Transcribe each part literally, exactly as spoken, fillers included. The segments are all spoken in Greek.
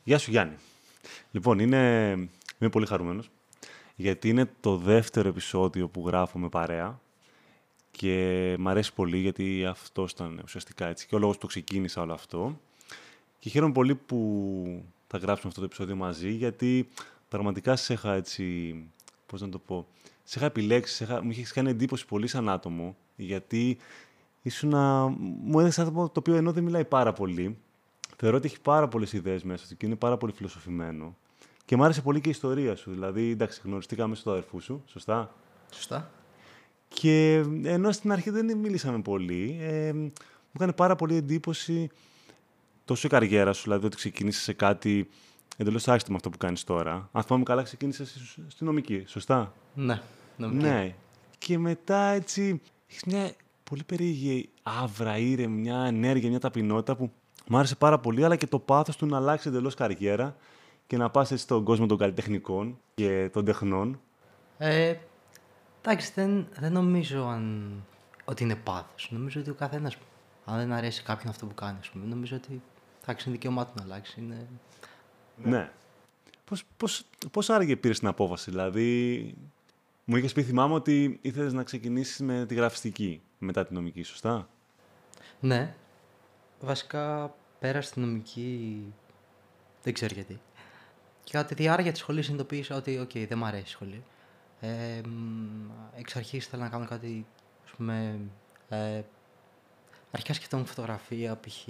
Γεια σου Γιάννη. Λοιπόν, είναι... είμαι πολύ χαρούμενος, γιατί είναι το δεύτερο επεισόδιο που γράφω με παρέα και μ' αρέσει πολύ γιατί αυτό ήταν ουσιαστικά έτσι και ο λόγος που το ξεκίνησα όλο αυτό. Και χαίρομαι πολύ που θα γράψουμε αυτό το επεισόδιο μαζί, γιατί πραγματικά σε είχα έτσι, πώς να το πω, σε είχα επιλέξει, σε είχα... μου είχες κάνει εντύπωση πολύ σαν άτομο, γιατί ήσουνα... μου έδειξες άτομο το οποίο ενώ δεν μιλάει πάρα πολύ, θεωρώ ότι έχει πάρα πολλές ιδέες μέσα του και είναι πάρα πολύ φιλοσοφημένο. Και μου άρεσε πολύ και η ιστορία σου. Δηλαδή, εντάξει, γνωριστήκαμε στο αδερφού σου, σωστά. Σωστά. Και ενώ στην αρχή δεν μιλήσαμε πολύ, ε, μου έκανε πάρα πολύ εντύπωση τόσο η καριέρα σου, δηλαδή ότι ξεκίνησε σε κάτι εντελώς άσχετο με αυτό που κάνεις τώρα. Αν θυμάμαι καλά, ξεκίνησε στη νομική, σωστά. Ναι, νομική. Ναι. Και μετά έτσι έχεις μια πολύ περίεργη άβρα, ήρεμη, μια ενέργεια, μια ταπεινότητα που μου άρεσε πάρα πολύ, αλλά και το πάθος του να αλλάξει εντελώς καριέρα και να πας έτσι στον κόσμο των καλλιτεχνικών και των τεχνών. Ε, εντάξει, δεν, δεν νομίζω αν, ότι είναι πάθος. Νομίζω ότι ο καθένας, αν δεν αρέσει κάποιον αυτό που κάνει, ας πούμε, νομίζω ότι εντάξει, είναι δικαίωμά του να αλλάξει. Είναι... Ναι. Πώς, πώς, πώς άραγε πήρες την απόφαση, δηλαδή μου είχες πει, θυμάμαι ότι ήθελες να ξεκινήσεις με τη γραφιστική μετά τη νομική, σωστά. Ναι, βασικά πέρα στη νομική, δεν ξέρω γιατί. Και κατά τη διάρκεια της σχολής συνειδητοποίησα ότι οκ, okay, δεν μου αρέσει η σχολή. Ε, εξ αρχής ήθελα να κάνω κάτι, ας πούμε, ε, αρχικά σκεφτόμουν φωτογραφία, π.χ.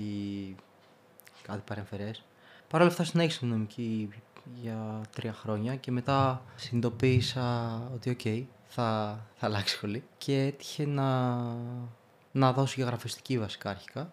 κάτι παρεμφερές. Παρ' όλα αυτά συνέχισα την νομική για τρία χρόνια και μετά συνειδητοποίησα ότι οκ, okay, θα, θα αλλάξει σχολή και έτυχε να, να δώσω για γραφιστική βασικά αρχικά.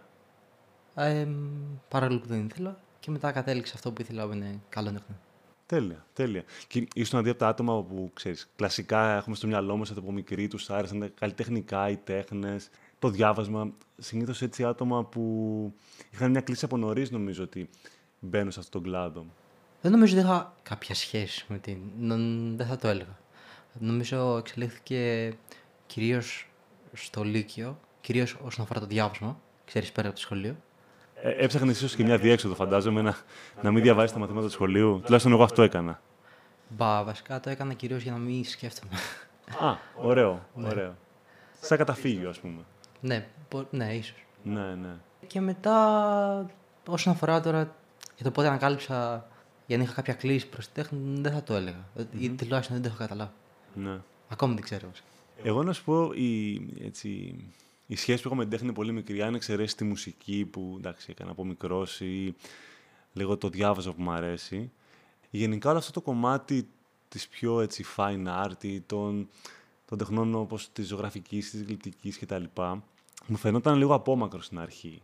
Ναι. Ε, παρόλο που δεν ήθελα και μετά κατέληξα αυτό που ήθελα που είναι καλό νέχνο. Τέλεια, τέλεια. Και ήσουν αντί από τα άτομα που, ξέρεις, κλασικά έχουμε στο μυαλό μας από μικροί, τους άρεσαν τα καλλιτεχνικά, οι τέχνες, το διάβασμα. Συνήθως έτσι άτομα που είχαν μια κλίση από νωρίς, νομίζω ότι μπαίνουν σε αυτόν τον κλάδο. Δεν νομίζω ότι είχα κάποια σχέση με την... Δεν θα το έλεγα. Νομίζω εξελίχθηκε κυρίως στο Λύκειο, κυρίως όσον αφορά το διάβασμα, ξέρεις, πέρα από το σχολείο. Ε, έψαχνες ίσως και μια διέξοδο, φαντάζομαι, να, να μην διαβάζεις τα μαθήματα του σχολείου. Τουλάχιστον εγώ αυτό έκανα. Μπα, βασικά το έκανα κυρίως για να μην σκέφτομαι. Α, ωραίο, ωραίο. Σαν καταφύγιο, ας πούμε. Ναι, μπο... ναι, ίσως. Ναι, ναι. Και μετά, όσον αφορά τώρα για το πότε ανακάλυψα για να είχα κάποια κλίση προς τη τέχνη, δεν θα το έλεγα. Mm-hmm. Ή τουλάχιστον δεν το έχω καταλάβει. Ναι. Ακόμη δεν ξέρω. Εγώ να σου πω, η, έτσι, η σχέση που έχω με την τέχνη είναι πολύ μικρή. Αν εξαιρέσει τη μουσική που εντάξει, έκανα από μικρός ή λίγο το διάβαζα που μου αρέσει. Γενικά όλο αυτό το κομμάτι της πιο έτσι, fine art, των, των τεχνών όπως της ζωγραφικής, της γλυπτικής κτλ. Μου φαινόταν λίγο απόμακρο στην αρχή.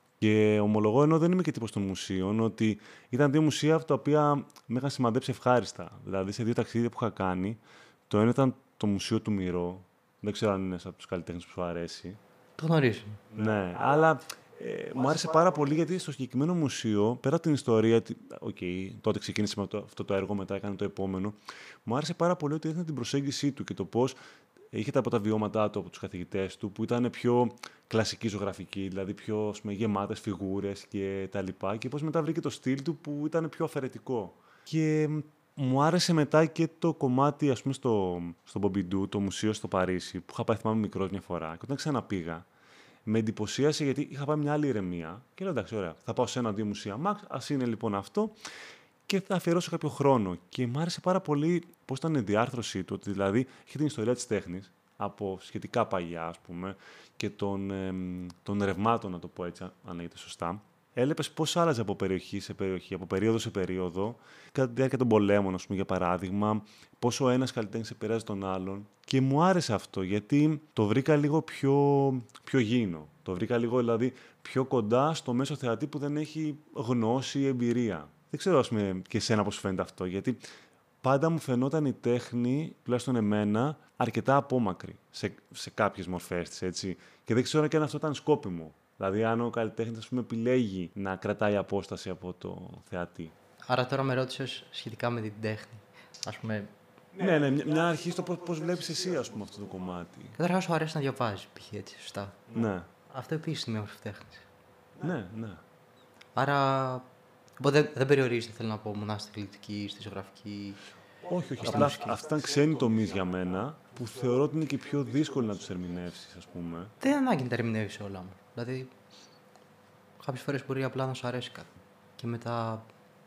Και ομολογώ, ενώ δεν είμαι και τύπος των μουσείων, ότι ήταν δύο μουσεία τα οποία με είχαν σημαδέψει ευχάριστα. Δηλαδή, σε δύο ταξίδια που είχα κάνει, το ένα ήταν το Μουσείο του Μυρό. Δεν ξέρω αν είναι από τους καλλιτέχνες που σου αρέσει. Το γνωρίζω. Ναι, αλλά ε, μου άρεσε πάρα πολύ γιατί στο συγκεκριμένο μουσείο, πέρα από την ιστορία, okay, τότε ξεκίνησε με το, αυτό το έργο, μετά έκανε το επόμενο, μου άρεσε πάρα πολύ ότι έδινε την προσέγγιση του και το πώς είχε τα από τα βιώματά του από τους καθηγητές του, που ήταν πιο κλασική ζωγραφική, δηλαδή πιο πούμε, γεμάτες φιγούρες και τα λοιπά, και πώς μετά βρήκε το στυλ του που ήταν πιο αφαιρετικό. Και μου άρεσε μετά και το κομμάτι, ας πούμε, στο, στο Πομπιντού, το μουσείο στο Παρίσι, που είχα πάει, θυμάμαι, μικρός μια φορά. Και όταν ξαναπήγα, με εντυπωσίασε γιατί είχα πάει μια άλλη ηρεμία. Και λέω, εντάξει, ωραία, θα πάω σε ένα-δύο μουσεία. Μαξ, ας είναι λοιπόν αυτό. Και θα αφιερώσω κάποιο χρόνο. Και μου άρεσε πάρα πολύ πώς ήταν η διάρθρωσή του, ότι δηλαδή είχε την ιστορία της τέχνης, από σχετικά παλιά, ας πούμε, και των, ε, των ρευμάτων, να το πω έτσι, αν λέγεται σωστά. Έλεπες πώς άλλαζε από περιοχή σε περιοχή, από περίοδο σε περίοδο, κατά τη διάρκεια των πολέμων, ας πούμε, για παράδειγμα, πόσο ο ένας καλλιτέχνης επηρεάζει τον άλλον. Και μου άρεσε αυτό, γιατί το βρήκα λίγο πιο, πιο γήινο. Το βρήκα λίγο, δηλαδή, πιο κοντά στο μέσο θεατή που δεν έχει γνώση ή εμπειρία. Δεν ξέρω, ας πούμε, και εσένα πώς φαίνεται αυτό, γιατί πάντα μου φαινόταν η τέχνη, τουλάχιστον εμένα, αρκετά απόμακρη σε, σε κάποιες μορφές της, έτσι. Και δεν ξέρω και αν αυτό ήταν σκόπιμο. Δηλαδή, αν ο καλλιτέχνης, ας πούμε, επιλέγει να κρατάει απόσταση από το θεατή. Άρα τώρα με ρώτησες σχετικά με την τέχνη. Ας πούμε... Ναι, ναι, μια αρχή στο πώς, πώς βλέπεις εσύ, ας πούμε, αυτό το κομμάτι. Καταρχάς σου αρέσει να διαβάζεις, π.χ. έτσι, σωστά. Ναι. Αυτό επίσης είναι μορφή τέχνης. Ναι, ναι. Άρα, Οπότε δεν περιορίζεται, θέλω να πω, μονάχα στη τηλεοπτική, στη ζωγραφική. Όχι, όχι. Απλά αυτοί ήταν ξένοι τομείς για μένα που θεωρώ ότι είναι και πιο δύσκολο να τους ερμηνεύσεις, ας πούμε. Δεν είναι ανάγκη να τα ερμηνεύεις όλα μου. Δηλαδή, κάποιες φορές μπορεί απλά να σου αρέσει κάτι. Και μετά.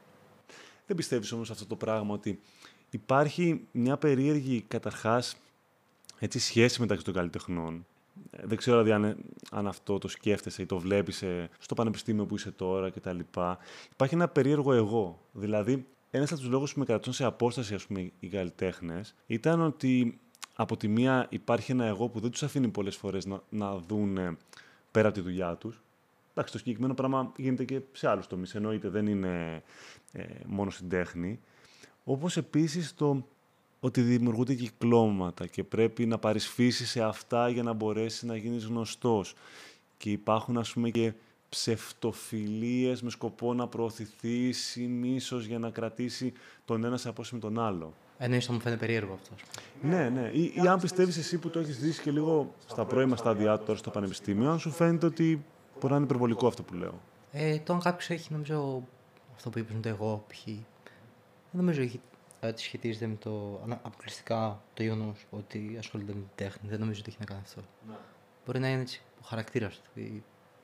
Δεν πιστεύεις όμως αυτό το πράγμα ότι υπάρχει μια περίεργη καταρχάς έτσι, σχέση μεταξύ των καλλιτεχνών. Δεν ξέρω δηλαδή αν, αν αυτό το σκέφτεσαι ή το βλέπεις στο πανεπιστήμιο που είσαι τώρα κτλ. Υπάρχει ένα περίεργο εγώ. Δηλαδή, ένας από τους λόγους που με κρατούν σε απόσταση, ας πούμε, οι καλλιτέχνες ήταν ότι από τη μία υπάρχει ένα εγώ που δεν τους αφήνει πολλές φορές να, να δουν πέρα από τη δουλειά τους. Εντάξει, το συγκεκριμένο πράγμα γίνεται και σε άλλους τομείς, εννοείται, δεν είναι ε, μόνο στην τέχνη. Όπως επίσης το ότι δημιουργούνται κυκλώματα και πρέπει να πάρεις φύση σε αυτά για να μπορέσεις να γίνεις γνωστός. Και υπάρχουν, ας πούμε, και ψευτοφιλίες με σκοπό να προωθηθείς ή μίσος για να κρατήσει τον ένα σε απόσταση με τον άλλο. Εννοείς θα μου φαίνεται περίεργο αυτό. Ναι, ναι. Ή, ή αν πιστεύεις εσύ που το έχεις ζήσει και λίγο στα πρώιμα στάδια τώρα στο πανεπιστήμιο, αν σου φαίνεται ότι μπορεί να είναι υπερβολικό αυτό που λέω. Ε, το αν κάποιος έχει, νομίζω, αυτό που είπες με το εγώ, π.χ. δεν νομίζω έχει, ότι σχετίζεται με το αποκλειστικά το γεγονός ότι ασχολείται με την τέχνη. Δεν νομίζω ότι έχει να κάνει αυτό. Ναι. Μπορεί να είναι έτσι ο χαρακτήρας του. Mm-hmm.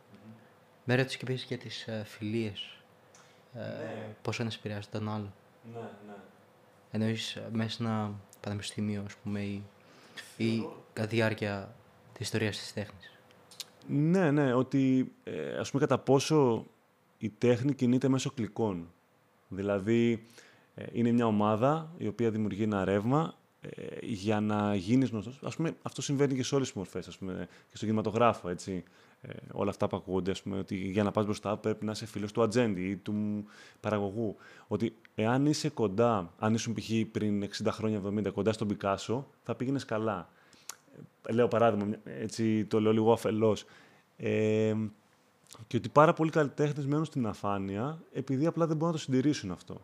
Με ρώτησε και επίσης για τις uh, φιλίες. Ναι. Uh, πόσο ένας επηρεάζει τον άλλο. Ναι, ναι. Εννοείς μέσα σε ένα πανεπιστήμιο, ας πούμε, ή, ή κατά διάρκεια της ιστορίας της τέχνης. Ναι, ναι, ότι ε, ας πούμε κατά πόσο η τέχνη κινείται μέσω κλικών. Δηλαδή, ε, είναι μια ομάδα η οποία δημιουργεί ένα ρεύμα ε, για να γίνεις γνωστός. Ας πούμε, αυτό συμβαίνει και σε όλες τις μορφές, ας πούμε, και στο κινηματογράφο, έτσι. Ε, όλα αυτά που ακούγονται, ας πούμε, ότι για να πας μπροστά πρέπει να είσαι φίλος του ατζέντη ή του παραγωγού. Ότι εάν είσαι κοντά, αν ήσουν π.χ. πριν εξήντα χρόνια, εβδομήντα, κοντά στον Πικάσο, θα πήγαινες καλά. Λέω παράδειγμα, έτσι το λέω λίγο αφελώς. Ε, και ότι πάρα πολλοί καλλιτέχνες μένουν στην αφάνεια επειδή απλά δεν μπορούν να το συντηρήσουν αυτό.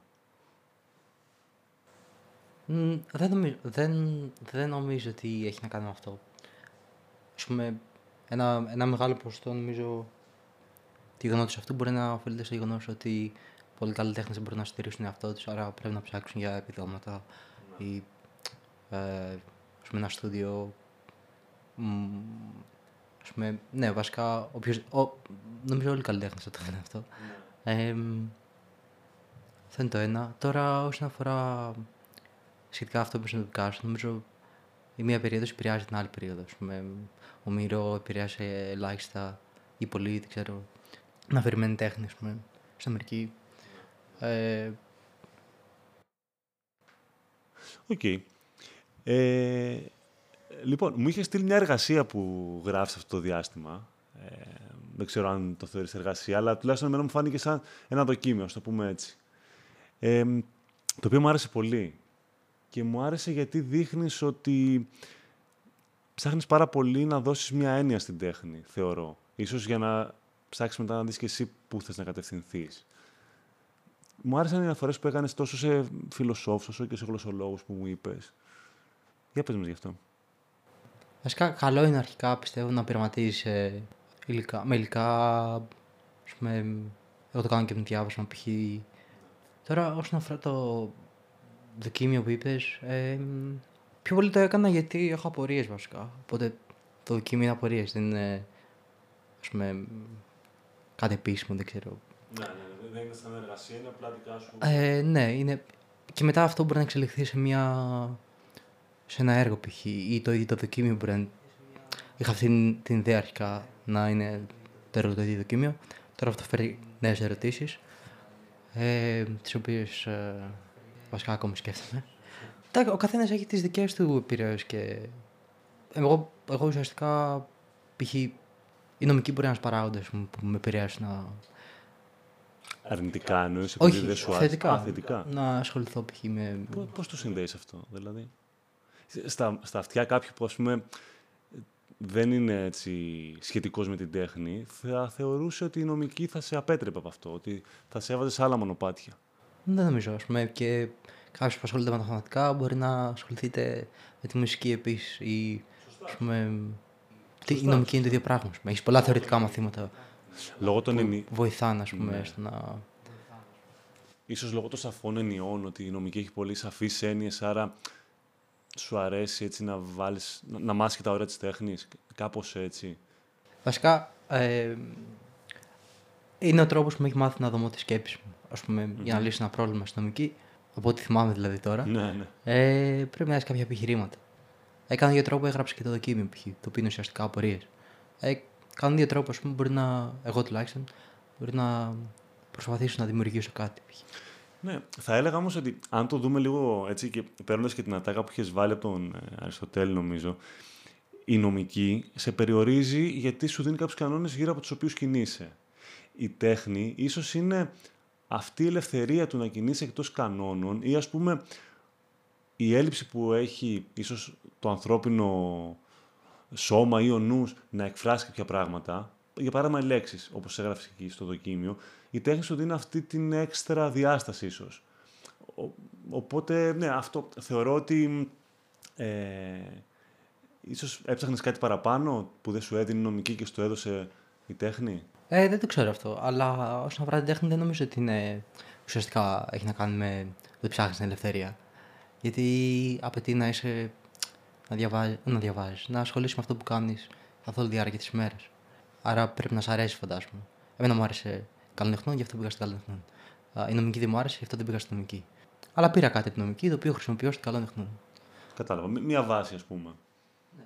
Mm, δεν, νομίζω, δεν, δεν νομίζω ότι έχει να κάνει με αυτό. Ας πούμε, ένα, ένα μεγάλο ποσοστό, νομίζω, τη γεγονότος αυτού μπορεί να οφείλεται στο γεγονός ότι πολλοί καλλιτέχνες δεν μπορούν να συντηρήσουν τον εαυτό τους, άρα πρέπει να ψάξουν για επιδόματα mm. ή ε, ας πούμε, ένα στούντιο. Mm, ας πούμε, ναι, βασικά, όποιος, ο, νομίζω όλοι οι καλλιτέχνες θα το λένε αυτό. Mm. Ε, αυτό είναι το ένα. Τώρα, όσον αφορά σχετικά αυτό που είναι το Picasso, νομίζω η μία περίοδος επηρεάζει την άλλη περίοδο. Ας πούμε, ο Μύρο επηρεάζει ελάχιστα ή πολύ, δεν ξέρω, να αφηρημένη τέχνη, ας πούμε, στην Αμερική. Ε... Οκ. Okay. Ε, λοιπόν, μου είχε στείλει μια εργασία που γράφεις αυτό το διάστημα. Ε, δεν ξέρω αν το θεωρείς εργασία, αλλά τουλάχιστον εμένα μου φάνηκε σαν ένα δοκίμιο, ας το πούμε έτσι. Ε, το οποίο μου άρεσε πολύ. Και μου άρεσε γιατί δείχνεις ότι ψάχνεις πάρα πολύ να δώσεις μια έννοια στην τέχνη, θεωρώ. Ίσως για να ψάξεις μετά να δεις και εσύ πού θες να κατευθυνθείς. Μου άρεσαν οι αναφορές που έκανες τόσο σε φιλοσόφους όσο και σε γλωσσολόγους που μου είπες. Για πες μας γι' αυτό. Βασικά, καλό είναι αρχικά, πιστεύω, να πειραματίζεις ε, υλικά, με υλικά. Ας πούμε, εγώ το κάνω και με διάβασμα, π.χ. Τώρα, όσον αφορά το δοκίμιο που είπες, ε, πιο πολύ το έκανα γιατί έχω απορίες βασικά. Οπότε το δοκίμιο είναι απορίες, δεν είναι, ας πούμε, κάτι επίσημο, δεν ξέρω. Ναι, ναι, δεν είναι σαν εργασία, είναι απλά δικά σου. Ε, ναι, είναι. Και μετά αυτό μπορεί να εξελιχθεί σε, μια, σε ένα έργο π.χ. ή το ίδιο το δοκίμιο μπορεί να. Είχα αυτή την ιδέα αρχικά να είναι το έργο το ίδιο δοκίμιο. Τώρα αυτό φέρει νέες ερωτήσεις, ε, τις οποίες ε, βασικά ακόμη σκέφτομαι. Ο καθένας έχει τις δικές του επιρροές και εγώ, εγώ ουσιαστικά π.χ. η νομική μπορεί να είναι ένας παράγοντας που με επηρεάσει να. Αρνητικά εννοείς, επειδή όχι, δεν σου θετικά, άρεσε. θετικά. Να ασχοληθώ π.χ. με. Πώς, πώς το συνδέεις αυτό, δηλαδή. Στα, στα αυτιά κάποιου που, ας πούμε, δεν είναι έτσι σχετικός με την τέχνη, θα θεωρούσε ότι η νομική θα σε απέτρεπε από αυτό, ότι θα σε έβαζε σε άλλα μονοπάτια. Δεν νομίζω, ας πούμε, και κάποιος που ασχολείται με τα μαθηματικά μπορεί να ασχοληθείτε με τη μουσική επίσης ή, ας πούμε, η νομική είναι το ίδιο πράγμα. Έχεις πολλά θεωρητικά μαθήματα Λόγω των που ενη... βοηθάνε, ας πούμε, ναι. στο να. ίσως λόγω των σαφών ενιών, ότι η νομική έχει πολύ σαφείς έννοιες, άρα σου αρέσει έτσι να βάλεις, να, να μάθεις και τα όρια της τέχνης, κάπως έτσι. Βασικά, ε, είναι ο τρόπος που με έχει μάθει να δομώ τις σκέψεις μου. Ας πούμε, mm-hmm. για να λύσω ένα πρόβλημα στη νομική, από ό,τι θυμάμαι δηλαδή τώρα, Ναι, ναι. Ε, πρέπει να έχεις κάποια επιχειρήματα. Έκανα δύο τρόπους, έγραψα και το δοκίμιο π.χ. Το οποίο είναι ουσιαστικά απορίες. Ε, κάνω δύο τρόπους, ας πούμε, μπορεί να, εγώ τουλάχιστον, μπορεί να προσπαθήσω να δημιουργήσω κάτι π.χ. Ναι, θα έλεγα όμως ότι αν το δούμε λίγο έτσι και παίρνοντας και την ατάκα που είχες βάλει από τον Αριστοτέλη, νομίζω, η νομική σε περιορίζει γιατί σου δίνει κάποιους κανόνες γύρω από τους οποίους κινείσαι. Η τέχνη ίσως είναι αυτή η ελευθερία του να κινείσαι εκτός κανόνων ή ας πούμε η έλλειψη που έχει ίσως το ανθρώπινο σώμα ή ο νους να εκφράσει κάποια πράγματα, για παράδειγμα οι λέξεις, όπως έγραψε εκεί στο δοκίμιο, η τέχνη σου δίνει αυτή την έξτρα διάσταση ίσως. Ο, οπότε, ναι, αυτό θεωρώ ότι ε, ίσως έψαχνες κάτι παραπάνω που δεν σου έδινε η νομική και σου το έδωσε η τέχνη. Ε, δεν το ξέρω αυτό, αλλά όσον αφορά την τέχνη δεν νομίζω ότι είναι, ουσιαστικά έχει να κάνει με ότι ψάχνεις την ελευθερία. Γιατί απαιτεί να είσαι, να διαβάζεις, να, διαβάζεις, να ασχολείσαι με αυτό που κάνεις καθ' όλη τη διάρκεια της ημέρας. Άρα πρέπει να σ' αρέσει, φαντάζομαι. Εμένα μου άρεσε καλλιτεχνών, γι' αυτό πήγα στην καλλιτεχνών. Η νομική δεν μου άρεσε, γι' αυτό δεν πήγα στην νομική. Αλλά πήρα κάτι από την νομική, το οποίο χρησιμοποιώ στην καλλιτεχνών. Κατάλαβα. Μία βάση, ας πούμε. Ναι.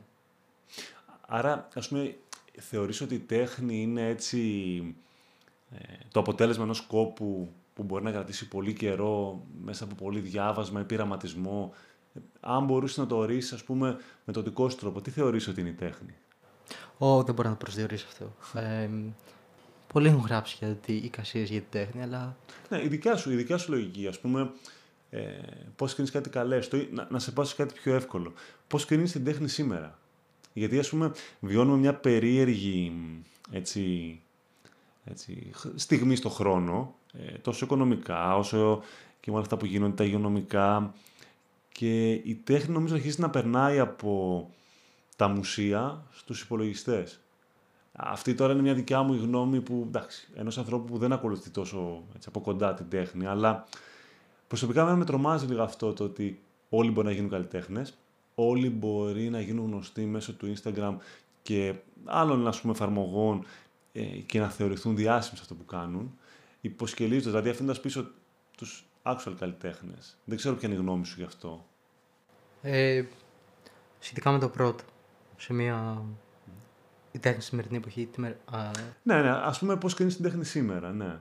Άρα, ας πούμε, θεωρείς ότι η τέχνη είναι έτσι ε, το αποτέλεσμα ενός σκόπου που μπορεί να κρατήσει πολύ καιρό μέσα από πολύ διάβασμα ή πειραματισμό. Αν μπορούσες να το ορίσεις, ας πούμε, με το δικό σου τρόπο, τι θεωρείς ότι είναι η τέχνη? Ω, δεν μπορώ να το προσδιορίσω αυτό. Ε, πολλοί έχουν γράψει για τι εικασίες για την τέχνη, αλλά. Ναι, η δικιά σου, η δικιά σου λογική, ας πούμε, ε, πώς κρίνεις κάτι καλές, το, να, να σε πάω σε κάτι πιο εύκολο. Πώς κρίνεις την τέχνη σήμερα? Γιατί, ας πούμε, βιώνουμε μια περίεργη έτσι, έτσι, στιγμή στο χρόνο, ε, τόσο οικονομικά, όσο και με όλα αυτά που γίνονται τα υγειονομικά. Και η τέχνη νομίζω αρχίζει να περνάει από τα μουσεία στους υπολογιστές. Αυτή τώρα είναι μια δικιά μου γνώμη που, εντάξει, ενός ανθρώπου που δεν ακολουθεί τόσο έτσι, από κοντά την τέχνη, αλλά προσωπικά με τρομάζει λίγο αυτό το ότι όλοι μπορεί να γίνουν καλλιτέχνες, όλοι μπορεί να γίνουν γνωστοί μέσω του Instagram και άλλων, ας πούμε, εφαρμογών ε, και να θεωρηθούν διάσημοι σε αυτό που κάνουν, υποσκελίζοντας, δηλαδή αφήνοντας πίσω τους actual καλλιτέχνες. Δεν ξέρω ποια είναι η γνώμη σου γι' αυτό. Ε, σχετικά με το πρώτο, σε μια. Η τέχνη στη σημερινή εποχή. Τη μέρα, α... Ναι, ναι, ας πούμε πώς κρίνεις την τέχνη σήμερα, ναι.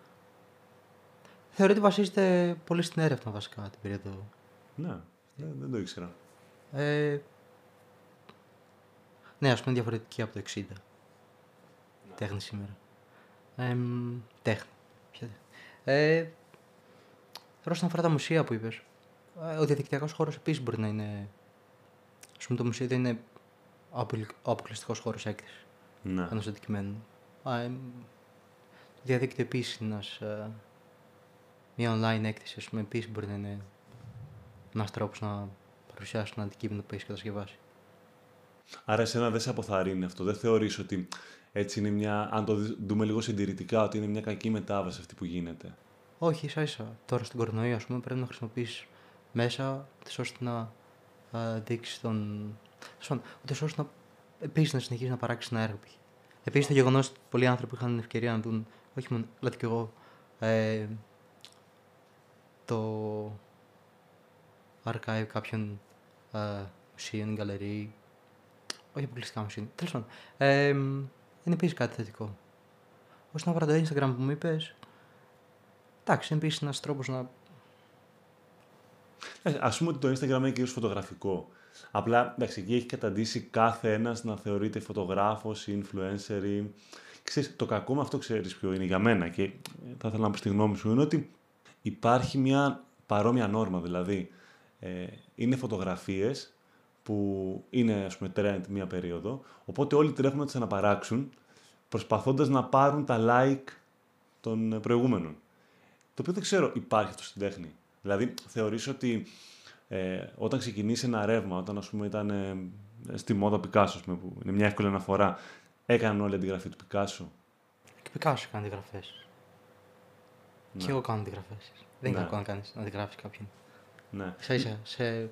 Θεωρώ ότι βασίζεται πολύ στην έρευνα βασικά την περίοδο. Ναι, δεν, δεν το ήξερα. Ε, ναι, ας πούμε διαφορετική από το εξήντα. Ναι. Τέχνη σήμερα. Ε, τέχνη. Ποια... Ε, τώρα όσον αφορά τα μουσεία που είπες, ο διαδικτυακός χώρος επίσης μπορεί να είναι. Ας πούμε το μουσείο δεν είναι ο αποκλειστικός χώρος έκθεσης ναι. ενός αντικειμένου. Ε, το διαδίκτυο επίσης είναι ένας, ε, μια online έκθεση, ας πούμε, επίσης μπορεί να είναι ένας τρόπος να παρουσιάσει ένα αντικείμενο που έχεις κατασκευάσει. Άρα εσένα δεν σε αποθαρρύνει αυτό, δεν θεωρείς ότι έτσι είναι μια, αν το δούμε λίγο συντηρητικά, ότι είναι μια κακή μετάβαση αυτή που γίνεται? Όχι, ίσα ίσα. Τώρα στην κορονοϊό, ας πούμε, πρέπει να χρησιμοποιήσεις μέσα, ώστε να uh, δείξεις τον. Ούτε ώστε να επίσης να συνεχίσεις να παράξεις ένα έργο. Επίσης το γεγονός ότι πολλοί άνθρωποι είχαν την ευκαιρία να δουν, όχι μόνο, δηλαδή και εγώ, ε, το archive κάποιων uh, μουσείων, γκαλερί, όχι αποκλειστικά μουσείων. Τέλος πάντων, ε, είναι επίσης κάτι θετικό. Όσον αφορά το Instagram που μου είπες, εντάξει, είναι επίσης ένας τρόπος να. Ε, ας πούμε ότι το Instagram είναι κυρίως φωτογραφικό. Απλά, εντάξει, εκεί έχει καταντήσει κάθε ένας να θεωρείται φωτογράφος ή influencer ή... Ξέρεις, το κακό με αυτό ξέρεις ποιο είναι για μένα και θα ήθελα να πω στη γνώμη σου, είναι ότι υπάρχει μια παρόμοια νόρμα, δηλαδή ε, είναι φωτογραφίες που είναι, ας πούμε, trend μία περίοδο, οπότε όλοι τρέχουν να τις αναπαράξουν προσπαθώντας να πάρουν τα like των προηγούμενων. Το οποίο δεν ξέρω, υπάρχει αυτό στην τέχνη. Δηλαδή, θεωρείς ότι ε, όταν ξεκινήσει ένα ρεύμα, όταν, ας πούμε, ήταν ε, στη μόδα Πικάσο, που είναι μια εύκολη αναφορά, έκαναν όλη αντιγραφή του Πικάσο. Και Πικάσο έκανε αντιγραφές. Και εγώ κάνω αντιγραφές. Δεν είναι Ναι. κακό να κάνεις να αντιγράφεις κάποιον. Ναι. Ίσα ίσα, σε...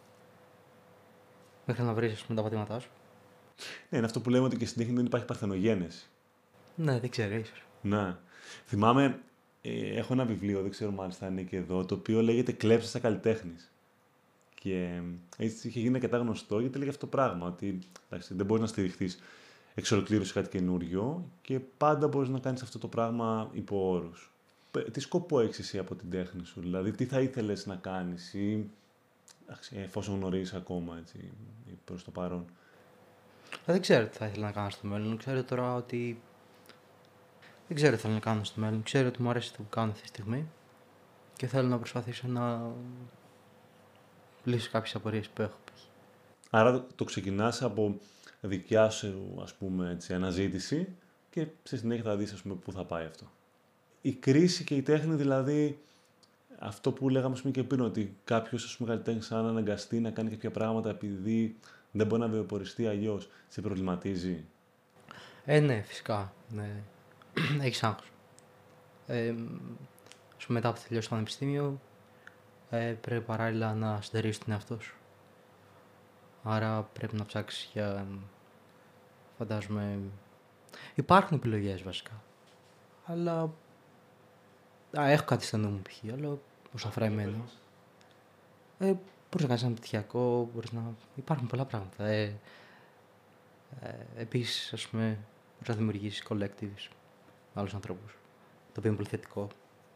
μέχρι να βρεις τα πατήματά σου. Ναι, είναι αυτό που λέμε ότι και στην τέχνη δεν υπάρχει παρθενογένεση. Ναι, δεν ξέρω, ίσως. Ναι. Θυμάμαι, ε, έχω ένα βιβλίο, δεν ξέρω μάλιστα αν είναι και εδώ, το οποίο λέγεται «Κλέψε σαν καλλιτέχνης». Και ε, έτσι είχε γίνει αρκετά γνωστό γιατί λέγει αυτό το πράγμα, ότι εντάξει, δεν μπορείς να στηριχθείς εξ ολοκλήρου σε κάτι καινούριο και πάντα μπορείς να κάνεις αυτό το πράγμα υπό όρους. Πε- Τι σκοπό έχεις εσύ από την τέχνη σου, δηλαδή τι θα ήθελες να κάνεις ή εντάξει, εφόσον γνωρίζεις ακόμα έτσι, ή προς το παρόν. Δεν ξέρω τι θα ήθελα να κάνω στο μέλλον. Ξέρω τώρα ότι. Δεν ξέρω τι θέλω να κάνω στο μέλλον. Ξέρω ότι μου αρέσει το που κάνω αυτή τη στιγμή και θέλω να προσπαθήσω να λύσω κάποιες απορίες που έχω. Άρα το ξεκινάς από δικιά σου, ας πούμε, έτσι, αναζήτηση και στη συνέχεια θα δεις, ας πούμε, πού θα πάει αυτό. Η κρίση και η τέχνη, δηλαδή, αυτό που λέγαμε, ας πούμε, και πριν, ότι κάποιος, ας πούμε, καλλιτέχνης, αν αναγκαστεί να κάνει κάποια πράγματα επειδή δεν μπορεί να βιοποριστεί αλλιώς, σε προβληματίζει. Ε, ναι, φυσικά. Ναι. Έχεις άγχος. Ε, ας πούμε, μετά που τελειώσεις το πανεπιστήμιο, ε, πρέπει παράλληλα να συντηρήσεις τον εαυτό σου. Άρα πρέπει να ψάξεις για, φαντάζομαι, υπάρχουν επιλογές βασικά. Αλλά, α, έχω κάτι στο νου μου π.χ. αλλά όσον αφορά εμένα. Ε, μπορείς να κάνεις ένα πτυχιακό, μπορείς να... Υπάρχουν πολλά πράγματα. Ε, ε, επίσης, ας πούμε, μπορείς να δημιουργήσεις collectives με άλλους ανθρώπους, το οποίο είναι πολύ θετικό.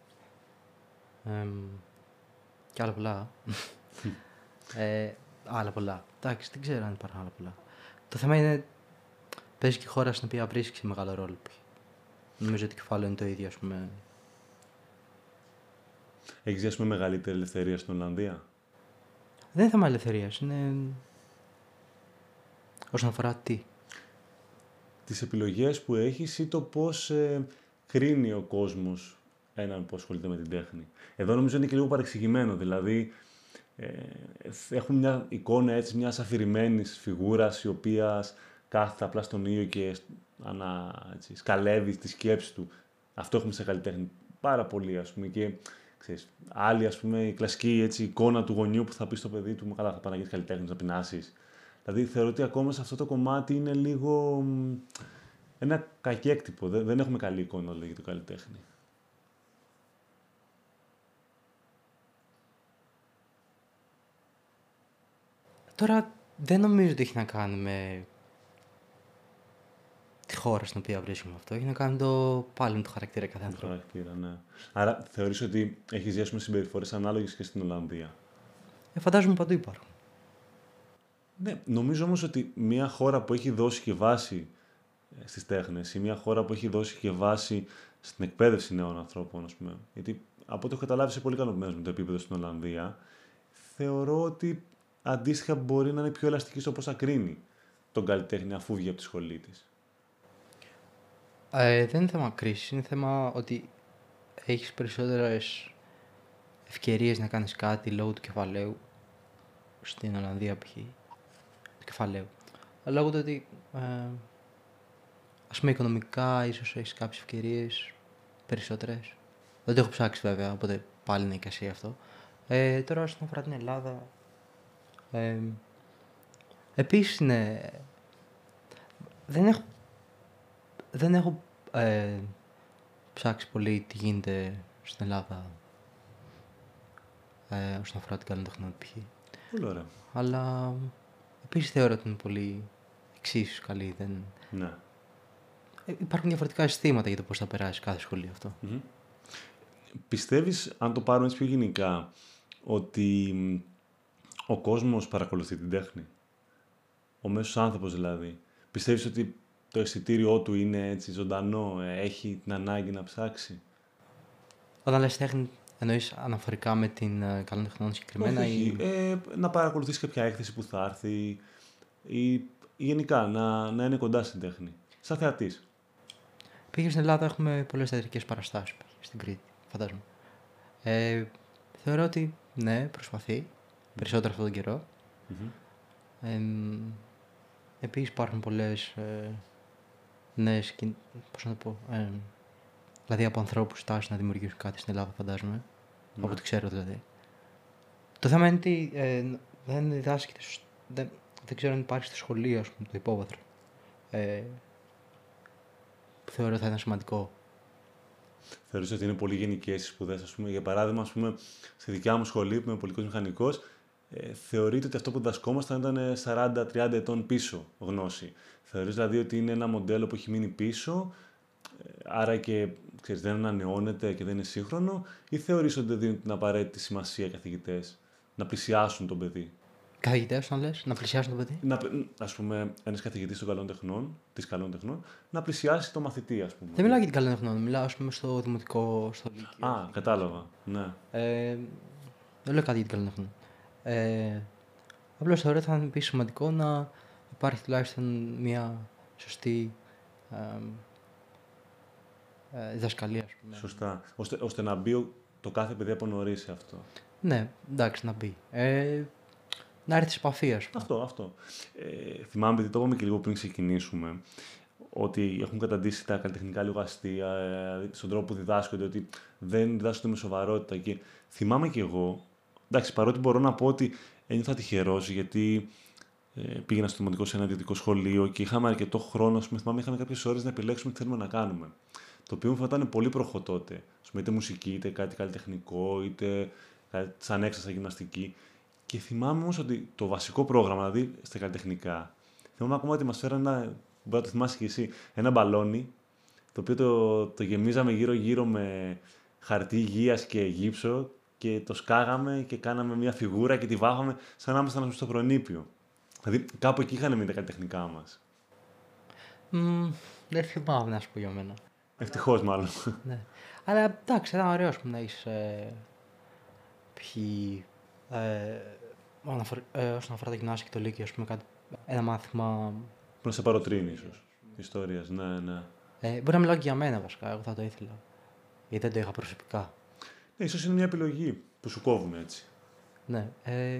Ε, και άλλα πολλά. ε, άλλα πολλά. Εντάξει, δεν ξέρω αν υπάρχουν άλλα πολλά. Το θέμα είναι, παίζει και η χώρα στην οποία βρίσκει μεγάλο ρόλο. Νομίζω ότι το κεφάλαιο είναι το ίδιο, ας πούμε. Έχεις δει, ας πούμε, μεγαλύτερη ελευθερία στην Ολλανδία. Δεν είναι θέμα ελευθερίας, είναι όσον αφορά τι. Τις επιλογές που έχεις ή το πώς ε, κρίνει ο κόσμος έναν που ασχολείται με την τέχνη. Εδώ νομίζω είναι και λίγο παρεξηγημένο, δηλαδή ε, έχουμε μια εικόνα έτσι μιας αφηρημένης φιγούρας η οποία κάθεται απλά στον ήλιο και ανα, έτσι, σκαλεύει τη σκέψη του. Αυτό έχουμε σε καλλιτέχνη πάρα πολύ, ας πούμε, και ξέρεις, άλλη, ας πούμε, η κλασική έτσι, εικόνα του γονιού που θα πει στο παιδί του «Καλά, θα πάει να γίνεις καλλιτέχνης, να πεινάσεις». Δηλαδή θεωρώ ότι ακόμα σε αυτό το κομμάτι είναι λίγο μ, ένα κακέκτυπο. Δεν, δεν έχουμε καλή εικόνα για το καλλιτέχνη. Τώρα δεν νομίζω ότι έχει να κάνει με τη χώρα στην οποία βρίσκομαι αυτό. Έχει να κάνει το πάλι με το χαρακτήρα κάθε Το ανθρώπου. χαρακτήρα, ναι. Άρα θεωρείς ότι έχεις δει, ας πούμε, συμπεριφορές ανάλογες και στην Ολλανδία. Ε, φαντάζομαι παντού υπάρχουν. Ναι, νομίζω όμως ότι μια χώρα που έχει δώσει και βάση ε, στις τέχνες ή μια χώρα που έχει δώσει και βάση στην εκπαίδευση νέων ανθρώπων, ας πούμε, γιατί από ό,τι έχω καταλάβει είσαι πολύ ικανοποιημένος με το επίπεδο στην Ολλανδία, θεωρώ ότι αντίστοιχα μπορεί να είναι πιο ελαστική στο πώς θα κρίνει τον καλλιτέχνη αφού βγει από τη σχολή της. Ε, δεν είναι θέμα κρίση, είναι θέμα ότι έχεις περισσότερες ευκαιρίες να κάνεις κάτι λόγω του κεφαλαίου στην Ολλανδία π.χ. του κεφαλαίου. Αλλά λόγω του ότι ε, ας πούμε οικονομικά ίσως έχεις κάποιες ευκαιρίες περισσότερες. Δεν το έχω ψάξει βέβαια, οπότε πάλι είναι εικασία αυτό. Ε, τώρα όσον αφορά την Ελλάδα, ε, επίσης είναι... Δεν έχω, δεν έχω ε, ψάξει πολύ τι γίνεται στην Ελλάδα ε, όσον αφορά την καλή τεχνότητα π.χ. Πολύ ωραία. Αλλά επίσης θεωρώ ότι είναι πολύ εξίσου καλή. Δεν... Ναι. Ε, υπάρχουν διαφορετικά συστήματα για το πώς θα περάσει κάθε σχολείο αυτό. Mm-hmm. Πιστεύεις, αν το πάρουμε έτσι πιο γενικά, ότι μ, ο κόσμος παρακολουθεί την τέχνη, ο μέσος άνθρωπος δηλαδή, πιστεύεις ότι το αισθητήριό του είναι έτσι ζωντανό, ε, έχει την ανάγκη να ψάξει? Όταν λες τέχνη, εννοείς αναφορικά με την uh, καλή τεχνών συγκεκριμένα? Όχι, ή... ε, να παρακολουθείς κάποια έκθεση που θα έρθει ή, ή γενικά να, να είναι κοντά στην τέχνη, σαν θεατής. Πήγε στην Ελλάδα, έχουμε πολλές θεατρικές παραστάσεις στην Κρήτη, φαντάζομαι. Ε, θεωρώ ότι ναι, προσπαθεί περισσότερο αυτόν τον καιρό. Mm-hmm. Ε, επίσης υπάρχουν πολλές ε, νέες, πώς να το πω, ε, Δηλαδή από ανθρώπους στάσουν να δημιουργήσουν κάτι στην Ελλάδα, φαντάζομαι. Ναι. Από ό,τι ξέρω δηλαδή. Το θέμα είναι ότι ε, δεν διδάσκεται. Δεν, δεν ξέρω αν υπάρχει στο σχολείο, ας πούμε, το υπόβαθρο. Ε, που θεωρώ θα ήταν σημαντικό. Θεωρείς ότι είναι πολύ γενικές οι σπουδές, ας πούμε. Για παράδειγμα, ας πούμε, στη δικιά μου σχολή που είμαι πολικός μηχανικός, ε, θεωρείται ότι αυτό που διδασκόμασταν ήταν σαράντα τριάντα ετών πίσω γνώση. Θεωρείς δηλαδή ότι είναι ένα μοντέλο που έχει μείνει πίσω, ε, άρα και ξέρεις, δεν ανανεώνεται και δεν είναι σύγχρονο, ή θεωρείς ότι δεν δίνουν την απαραίτητη σημασία οι καθηγητές να πλησιάσουν τον παιδί? Καθηγητές, αν λες, να πλησιάσουν το παιδί. Να, ας πούμε, ένας καθηγητής των καλών τεχνών, της καλών τεχνών, να πλησιάσει το μαθητή, ας πούμε. Δεν μιλάω για την καλή τεχνών, μιλάω, ας πούμε, στο δημοτικό, στο λύκειο. Α, κατάλαβα. Ναι. Ε, δεν λέω κάτι για την καλή τεχνών. Ε, απλώς θεωρώ ότι θα είναι επίσης σημαντικό να υπάρχει τουλάχιστον μια σωστή ε, ε, διδασκαλία, ας πούμε. Σωστά. Ώστε, ώστε να μπει ο- το κάθε παιδί από νωρίς σε αυτό. Ναι, εντάξει, να μπει. Ε, να έρθει σε επαφή, ας πούμε. Αυτό, αυτό. Ε, θυμάμαι, επειδή το είπαμε και λίγο πριν ξεκινήσουμε, ότι έχουν καταντήσει τα καλλιτεχνικά λίγο αστεία, ε, στον τρόπο που διδάσκονται, ότι δεν διδάσκονται με σοβαρότητα. Και θυμάμαι κι εγώ, εντάξει, παρότι μπορώ να πω ότι ένιωθα τυχερός, γιατί ε, πήγαινα στο δημοτικό σε ένα ιδιωτικό σχολείο και είχαμε αρκετό χρόνο, ας πούμε, θυμάμαι, είχαμε κάποιες ώρες να επιλέξουμε τι θέλουμε να κάνουμε. Το οποίο μου φαινόταν πολύ προχώ τότε. Ας πούμε, είτε μουσική, είτε κάτι καλλιτεχνικό, είτε κάτι σαν έξασα γυμναστική. Και θυμάμαι όμως ότι το βασικό πρόγραμμα, δηλαδή στα καλλιτεχνικά, θυμάμαι ακόμα ότι μας φέρανε ένα, μπορεί να το θυμάσαι και εσύ, ένα μπαλόνι, το οποίο το, το γεμίζαμε γύρω-γύρω με χαρτί υγείας και γύψο και το σκάγαμε και κάναμε μια φιγούρα και τη βάφαμε σαν να ήμασταν στο προνήπιο. Δηλαδή κάπου εκεί είχαν μείνει τα καλλιτεχνικά μας. Μ, δεν θυμάμαι να σου πω για μένα. Ευτυχώς μάλλον. Ναι. Αλλά εντάξει, ήταν ωραίο, ας πούμε, να έχεις ε, π.χ. Ε, αναφο- ε, όσον αφορά το γυμνάσιο και το λύκειο, ας πούμε, κάτι, ένα μάθημα. Που να σε παροτρύνει ίσως. Ιστορίας, ναι, ναι. Ε, μπορεί να μιλάω και για μένα βασικά, εγώ θα το ήθελα. Γιατί δεν το είχα προσωπικά. Ναι, ίσως είναι μια επιλογή που σου κόβουν έτσι. Ναι. Ε,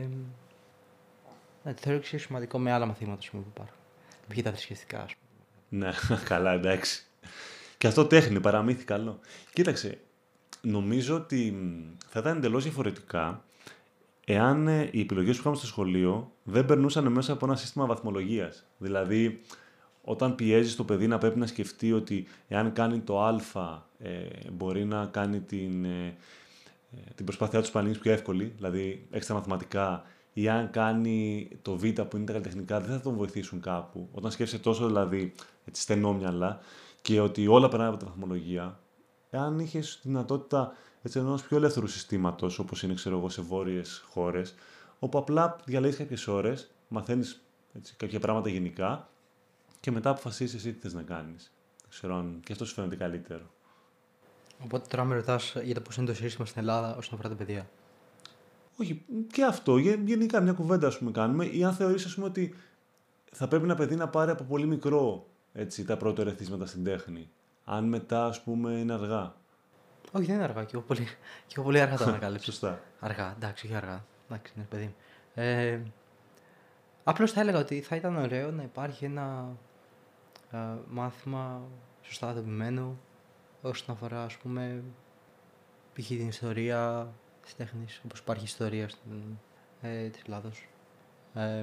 ναι, το θεωρώ εξίσου σημαντικό με άλλα μαθήματα, ας πούμε, που υπάρχουν. Π.χ. τα θρησκευτικά, ας πούμε. Ναι, καλά, εντάξει. Και αυτό τέχνη, παραμύθι καλό. Κοίταξε, νομίζω ότι μ, θα ήταν εντελώς διαφορετικά εάν ε, οι επιλογές που είχαμε στο σχολείο δεν περνούσαν μέσα από ένα σύστημα βαθμολογίας. Δηλαδή, όταν πιέζεις το παιδί να πρέπει να σκεφτεί ότι εάν κάνει το α, ε, μπορεί να κάνει την, ε, ε, την προσπάθειά του σπανίς πιο εύκολη, δηλαδή έξτρα μαθηματικά, ή αν κάνει το β που είναι τα καλλιτεχνικά, δεν θα τον βοηθήσουν κάπου. Όταν σκέφτεσαι τόσο δηλαδή έτσι, στενόμυαλα και ότι όλα περνάνε από τη βαθμολογία, εάν είχε δυνατότητα ενό πιο ελεύθερου συστήματο, όπω είναι ξέρω εγώ, σε βόρειες χώρες, όπου απλά διαλέγει κάποιες ώρες, μαθαίνεις έτσι, κάποια πράγματα γενικά και μετά αποφασίζεις εσύ τι θες να κάνεις. Δεν ξέρω αν και αυτό σου φαίνεται καλύτερο. Οπότε τώρα με ρωτάς για το πώς είναι το σύστημα στην Ελλάδα όσον αφορά τα παιδιά. Όχι, και αυτό. Γε- Γενικά μια κουβέντα ας πούμε, κάνουμε, ή αν θεωρείς ας πούμε, ότι θα πρέπει ένα παιδί να πάρει από πολύ μικρό έτσι, τα πρώτα ερεθίσματα στην τέχνη. Αν μετά ας πούμε είναι αργά. Όχι, δεν είναι αργά. Και εγώ πολύ, και εγώ πολύ αργά το ανακάλυψα. Σωστά. Αργά, εντάξει, όχι αργά. Εντάξει, είναι παιδί μου. Ε, απλώς θα έλεγα ότι θα ήταν ωραίο να υπάρχει ένα ε, μάθημα σωστά δομημένο όσον αφορά, ας πούμε, π.χ. την ιστορία της τέχνης, όπως υπάρχει ιστορία στην, ε, της Ελλάδος. Ε,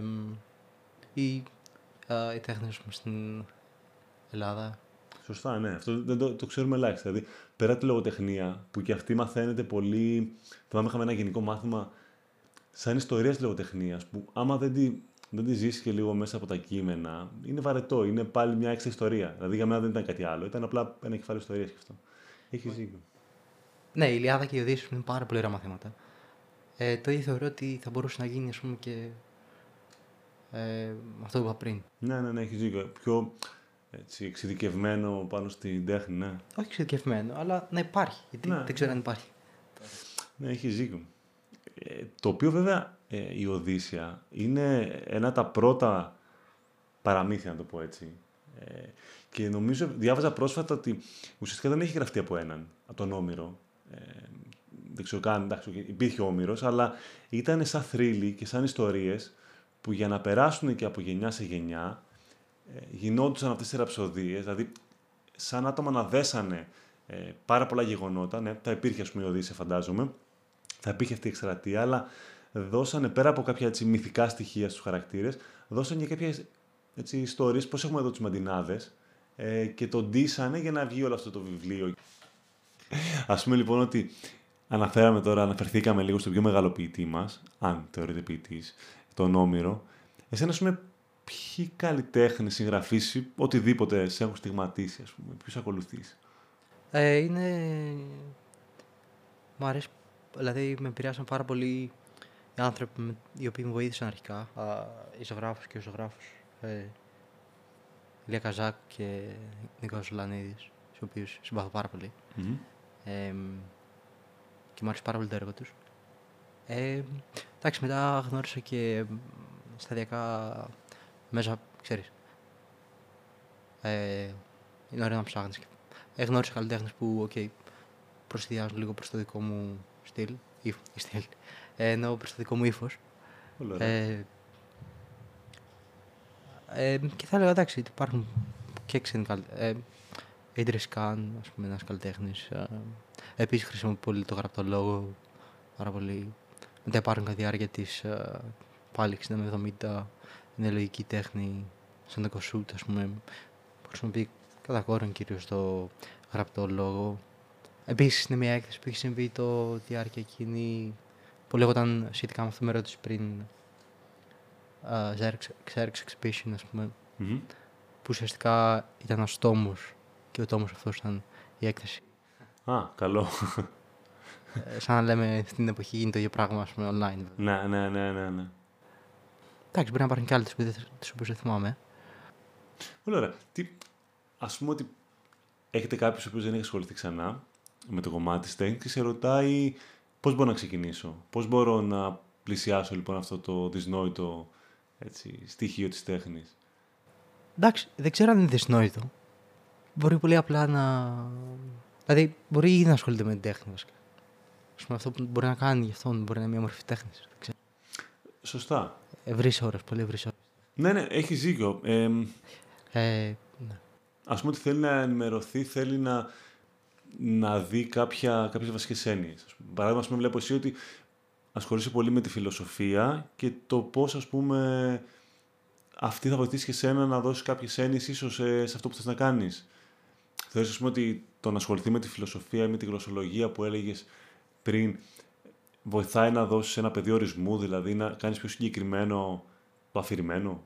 ή ε, οι τέχνες, ας πούμε, στην Ελλάδα. Σωστά, ναι. Αυτό δεν το, το ξέρουμε ελάχιστα. Δηλαδή, πέρα από τη λογοτεχνία, που και αυτή μαθαίνεται πολύ. Θυμάμαι, είχαμε ένα γενικό μάθημα σαν ιστορία τη λογοτεχνία, που άμα δεν τη, δεν τη ζήσει και λίγο μέσα από τα κείμενα, είναι βαρετό. Είναι πάλι μια έξtra ιστορία. Δηλαδή, για μένα δεν ήταν κάτι άλλο. Ήταν απλά ένα κεφάλαιο ιστορία και αυτό. Έχει δίκιο. Ναι, η Ιλιάδα και η Οδύσσης είναι πάρα πολύ ωραία μαθήματα. Ε, το ίδιο θεωρώ ότι θα μπορούσε να γίνει, ας πούμε, και ε, αυτό που είπα πριν. Ναι, ναι, ναι, έχει δίκιο. Πιο έτσι, εξειδικευμένο πάνω στην τέχνη, ναι. Όχι εξειδικευμένο, αλλά να υπάρχει. Γιατί Ναι, δεν ξέρω αν υπάρχει. Ναι, έχει δίκιο. Ε, το οποίο βέβαια ε, η Οδύσσια είναι ένα από τα πρώτα παραμύθια, να το πω έτσι. Ε, και νομίζω, διάβαζα πρόσφατα ότι ουσιαστικά δεν έχει γραφτεί από έναν, από τον Όμηρο. Ε, δεν ξέρω καν, εντάξει, υπήρχε ο Όμηρος, αλλά ήταν σαν θρύλοι και σαν ιστορίες που για να περάσουν και από γενιά σε γενιά ε, γινόντουσαν αυτές τις ραψοδίες, δηλαδή σαν άτομα να δέσανε Ε, πάρα πολλά γεγονότα. Ναι, θα υπήρχε, ας πούμε, η Οδύσσεια, φαντάζομαι. Θα υπήρχε αυτή η εκστρατεία, αλλά δώσανε πέρα από κάποια έτσι, μυθικά στοιχεία στους χαρακτήρες, δώσανε και κάποιες έτσι, ιστορίες, πώς έχουμε εδώ τους Μαντινάδες, ε, και τον ντύσανε για να βγει όλο αυτό το βιβλίο. Ας πούμε λοιπόν ότι αναφέραμε τώρα, αναφερθήκαμε λίγο στο πιο μεγάλο ποιητή μας, αν θεωρείται ποιητής, τον Όμηρο. Εσένα, ας πούμε, ποιοι καλλιτέχνες, συγγραφείς ή οτιδήποτε σε έχουν στιγματίσει, ας πούμε, ποιους ακολουθείς? Ε, είναι... Μου αρέσει, δηλαδή με επηρεάσαν πάρα πολύ οι άνθρωποι με- οι οποίοι με βοήθησαν αρχικά, α, οι ζωγράφους και ο ζωγράφος, ε, Ηλία Καζάκ και Νίκος Λανίδης, στους οποίους συμπαθώ πάρα πολύ. Μμμ. Ε, και μου άρεσε πάρα πολύ το έργο τους. Ε, εντάξει, μετά γνώρισα και μ, σταδιακά μέσα, ξέρεις, ε, είναι ωραίο να ψάχνεις. και- Ε, γνώρισα καλλιτέχνες που, okay, προσυδειάζουν λίγο προς το δικό μου στυλ, ύφ- στυλ, ε, ενώ προς το δικό μου ύφος. Πολύ ωραία. Ε, ε, και θα έλεγα, εντάξει, ότι υπάρχουν και ξένοι καλλιτέχνες. Ε, Idris Khan, ας πούμε, ένας καλλιτέχνης. Ε, επίσης χρησιμοποιεί πολύ το γραπτό λόγο, πάρα πολύ. Μετά υπάρχουν κατά τη διάρκεια της ε, πάλι εξήντα με εβδομήντα, είναι λογική τέχνη, σαν το κοσούτ, ας πούμε, που χρησιμοποιεί κατά κόρον κυρίως το γραπτό λόγο. Επίσης είναι μια έκθεση που έχει συμβεί το διάρκεια εκείνη που λέγονταν σχετικά με αυτό με ρώτησε πριν uh, Xerox Exhibition, ας πούμε, Μμμ. που ουσιαστικά ήταν ένας τόμος και ο τόμος αυτός ήταν η έκθεση. Α, καλό. Ε, σαν να λέμε στην εποχή γίνει το ίδιο πράγμα, ας πούμε, online. Ναι, ναι, ναι, ναι, ναι. Εντάξει, μπορεί να υπάρχουν και άλλες τις οποίες δεν θυμάμαι. Πολύ ωραία. Τι, ας πούμε ότι έχετε κάποιους ο οποίος δεν έχει ασχοληθεί ξανά με το κομμάτι της τέχνης και σε ρωτάει πώς μπορώ να ξεκινήσω, πώς μπορώ να πλησιάσω λοιπόν αυτό το δυσνόητο έτσι, στοιχείο της τέχνης. Εντάξει, δεν ξέρω αν είναι δυσνόητο. Μπορεί πολύ απλά να. Δηλαδή, μπορεί ήδη να ασχολείται με την τέχνη, βασικά. Ας πούμε, αυτό που μπορεί να κάνει γι' αυτόν μπορεί να είναι μια μορφή τέχνης. Δεν ξέρω. Σωστά. Ευρύς ώρας, πολύ ευρύς ώρας. Ναι, ναι, έχεις δίκιο. Ε, Ε, ναι. ας πούμε ότι θέλει να ενημερωθεί, θέλει να, να δει κάποια, κάποιες βασικές έννοιες. Ας πούμε. Παράδειγμα, ας πούμε, βλέπω εσύ ότι ασχολείσαι πολύ με τη φιλοσοφία και το πώς, ας πούμε, αυτή θα βοηθήσει και εσένα να δώσεις κάποιες έννοιες ίσως σε, σε αυτό που θες να κάνεις. Θεωρείς, ας πούμε, ότι το να ασχοληθεί με τη φιλοσοφία ή με τη γλωσσολογία που έλεγες πριν βοηθάει να δώσεις ένα πεδίο ορισμού, δηλαδή να κάνεις πιο συγκεκριμένο το αφηρημένο.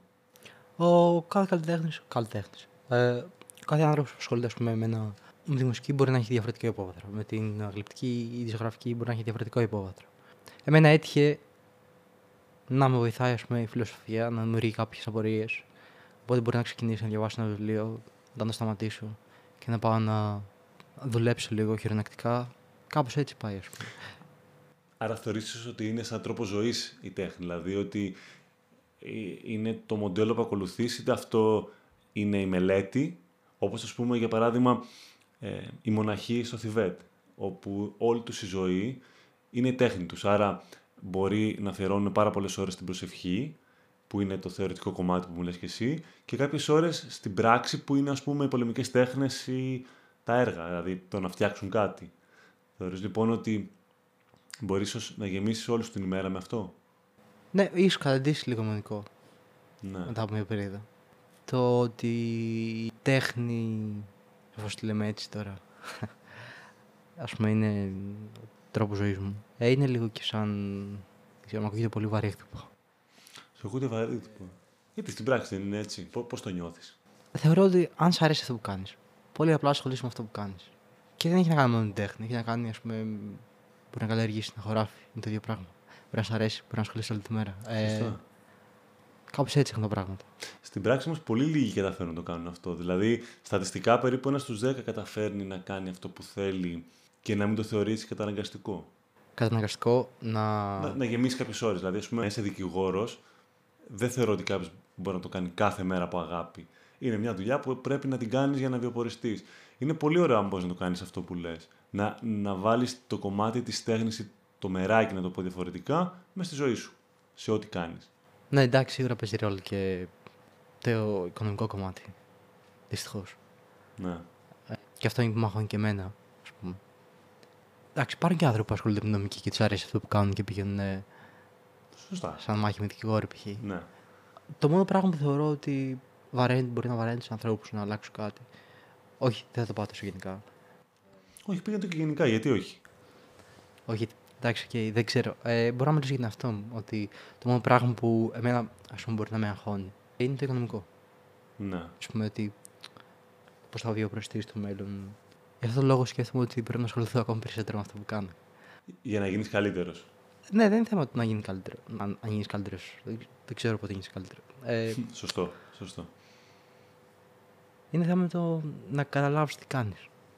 Ο κάθε καλλιτέχνης. Καλλιτέχνης. Ε, κάθε άνθρωπος που ασχολείται, ας πούμε, με, ένα, με τη μουσική μπορεί να έχει διαφορετικό υπόβαθρο. Με την γλυπτική ή τη ζωγραφική μπορεί να έχει διαφορετικό υπόβαθρο. Εμένα έτυχε να με βοηθάει, ας πούμε, η φιλοσοφία, να δημιουργεί κάποιες απορίες. Οπότε μπορεί να ξεκινήσω να διαβάσω ένα βιβλίο, να το σταματήσω και να πάω να δουλέψω λίγο χειρονακτικά. Κάπως έτσι πάει, ας πούμε. Άρα θεωρείς ότι είναι σαν τρόπο ζωής η τέχνη, δηλαδή ότι ε, είναι το μοντέλο που ακολουθείς, είτε αυτό είναι η μελέτη, όπως ας πούμε για παράδειγμα ε, οι μοναχοί στο Θιβέτ, όπου όλη τους η ζωή είναι η τέχνη τους. Άρα μπορεί να αφιερώνουν πάρα πολλές ώρες στην προσευχή, που είναι το θεωρητικό κομμάτι που μου λες και εσύ, και κάποιες ώρες στην πράξη που είναι ας πούμε οι πολεμικές τέχνες ή τα έργα, δηλαδή το να φτιάξουν κάτι. Θεωρείς λοιπόν ότι μπορείς ίσως να γεμίσεις όλη σου την ημέρα με αυτό. Ναι, ίσως καταντήσει λίγο μονικό Ναι. μετά από μια περίοδο. Το ότι η τέχνη, όπως τη λέμε έτσι τώρα, ας πούμε είναι τρόπο ζωής μου. Ε, είναι λίγο και σαν, δεν ξέρω, μου ακούγεται πολύ βαρύ αυτό που πω. Σε ακούτε βαρύτυπο. Γιατί στην πράξη δεν είναι έτσι. Πώς, πώς το νιώθεις. Θεωρώ ότι αν σ' αρέσει αυτό που κάνεις, πολύ απλά ασχολείσαι με αυτό που κάνεις. Και δεν έχει να κάνει μόνο με την τέχνη, έχει να κάνει, ας πούμε, μπορεί να καλλιεργήσει ένα χωράφι, είναι το ίδιο πράγμα. Μπορεί να σ' αρέσει, μπορεί να ασχολείσαι όλη τη μέρα. Ε, Σωστά. κάπως έτσι έχουν τα πράγματα. Στην πράξη όμως πολύ λίγοι καταφέρνουν να το κάνουν αυτό. Δηλαδή, στατιστικά περίπου ένα στους δέκα καταφέρνει να κάνει αυτό που θέλει και να μην το θεωρήσει καταναγκαστικό. Καταναγκαστικό να. Να, να γεμίσει κάποιες ώρες. Δηλαδή, ας πούμε, είσαι δικηγόρος, δεν θεωρώ ότι κάποιος μπορεί να το κάνει κάθε μέρα από αγάπη. Είναι μια δουλειά που πρέπει να την κάνεις για να βιοποριστείς. Είναι πολύ ωραίο αν μπορείς να το κάνεις αυτό που λες. Να, να βάλεις το κομμάτι της τέχνης ή το μεράκι, να το πω διαφορετικά, μέσα στη ζωή σου. Σε ό,τι κάνεις. Ναι, εντάξει, σίγουρα παίζει ρόλο και το οικονομικό κομμάτι. Δυστυχώς. Ναι. Και αυτό είναι που μάχομαι και εμένα. ας πούμε. Εντάξει, υπάρχουν και άνθρωποι που ασχολούνται με την νομική και τους αρέσει αυτό που κάνουν και πηγαίνουν ε, Σωστά. σαν μάχη με δικηγόροι π.χ. Ναι. Το μόνο πράγμα που θεωρώ ότι βαραίνει, μπορεί να βαραίνει τους ανθρώπους να αλλάξουν κάτι. Όχι, δεν θα το πάω τόσο γενικά. Όχι, πήγαινε το και γενικά, γιατί όχι. Όχι, εντάξει, okay, δεν ξέρω. Ε, μπορώ να μιλήσω για την αυτό μου. Ότι το μόνο πράγμα που εμένα ας πούμε, μπορεί να με αγχώνει είναι το οικονομικό. Ναι. Ας πούμε ότι πώς θα βιοπροστεί στο μέλλον. Γι' αυτόν τον λόγο σκέφτομαι ότι πρέπει να ασχοληθώ ακόμα περισσότερο με αυτό που κάνω. Για να γίνεις καλύτερος. Ναι, δεν είναι θέμα του να γίνει καλύτερο. Να, να γίνει καλύτερο. Δεν, δεν ξέρω πότε γίνει καλύτερο. Ε, Σωστό, σωστό. είναι θέμα το να καταλάβει τι κάνει.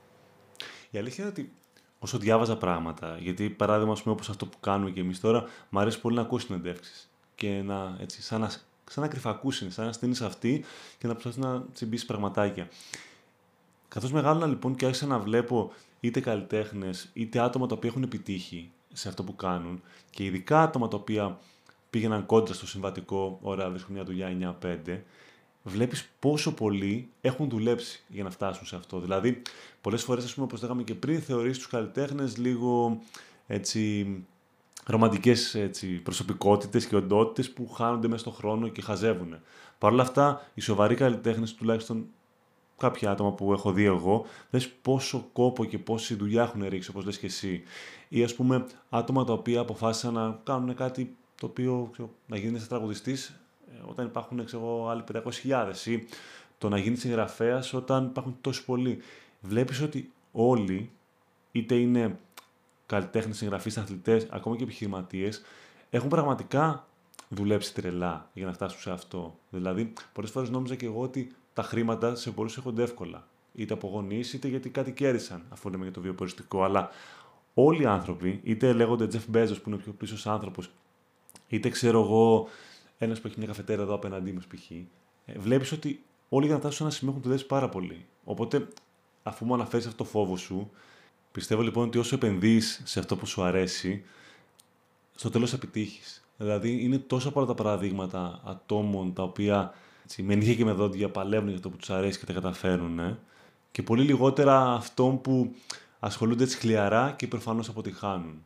Η αλήθεια είναι ότι όσο διάβαζα πράγματα, γιατί παράδειγμα, ας πούμε, όπως αυτό που κάνουμε και εμείς τώρα, μου αρέσει πολύ να ακούω συνεντεύξεις. Και να, έτσι, σαν να, σαν να κρυφακούσεις, σαν να στείνεις αυτή και να προσπαθείς να τσιμπήσεις πραγματάκια. Καθώς μεγάλωνα λοιπόν και άρχισα να βλέπω είτε καλλιτέχνες, είτε άτομα τα οποία έχουν επιτύχει σε αυτό που κάνουν, και ειδικά άτομα τα οποία πήγαιναν κόντρα στο συμβατικό, ωραία, βρίσκω μια δουλειά εννιά πέντε, βλέπεις πόσο πολλοί έχουν δουλέψει για να φτάσουν σε αυτό. Δηλαδή, πολλές φορές, ας πούμε, όπως λέγαμε και πριν, θεωρείς τους καλλιτέχνες λίγο έτσι, ρομαντικές έτσι, προσωπικότητες και οντότητες που χάνονται μέσα στον χρόνο και χαζεύουν. Παρ' όλα αυτά, οι σοβαροί καλλιτέχνες, τουλάχιστον κάποια άτομα που έχω δει εγώ, δες πόσο κόπο και πόση δουλειά έχουν ρίξει, όπως λες και εσύ. Ή, ας πούμε, άτομα τα οποία αποφάσισαν να κάνουν κάτι το οποίο, ξέρω, να γίνει ένας τραγουδιστής όταν υπάρχουν, ξέρω, άλλοι πεντακόσιες χιλιάδες, ή το να γίνει συγγραφέας όταν υπάρχουν τόσοι πολλοί. Βλέπεις ότι όλοι, είτε είναι καλλιτέχνες, συγγραφείς, αθλητές, ακόμα και επιχειρηματίες, έχουν πραγματικά δουλέψει τρελά για να φτάσουν σε αυτό. Δηλαδή, πολλές φορές νόμιζα και εγώ ότι τα χρήματα σε πολλούς έρχονται εύκολα. Είτε από γονείς, είτε γιατί κάτι κέρδισαν, αφού λέμε για το βιοποριστικό. Αλλά όλοι οι άνθρωποι, είτε λέγονται Jeff Bezos, που είναι ο πιο πλούσιος άνθρωπος, είτε ξέρω εγώ, ένας που έχει μια καφετέρα εδώ απέναντί μας π.χ., βλέπεις ότι όλοι για να φτάσουν σε ένα σημείο έχουν δουλέψει πάρα πολύ. Οπότε, αφού μου αναφέρεις αυτό το φόβο σου, πιστεύω λοιπόν ότι όσο επενδύεις σε αυτό που σου αρέσει, στο τέλος επιτύχεις. Δηλαδή, είναι τόσα πολλά τα παραδείγματα ατόμων τα οποία έτσι, με νύχια και με δόντια παλεύουν για αυτό που τους αρέσει και τα καταφέρουν, ε, και πολύ λιγότερα αυτών που ασχολούνται έτσι χλιαρά και προφανώς αποτυχάνουν.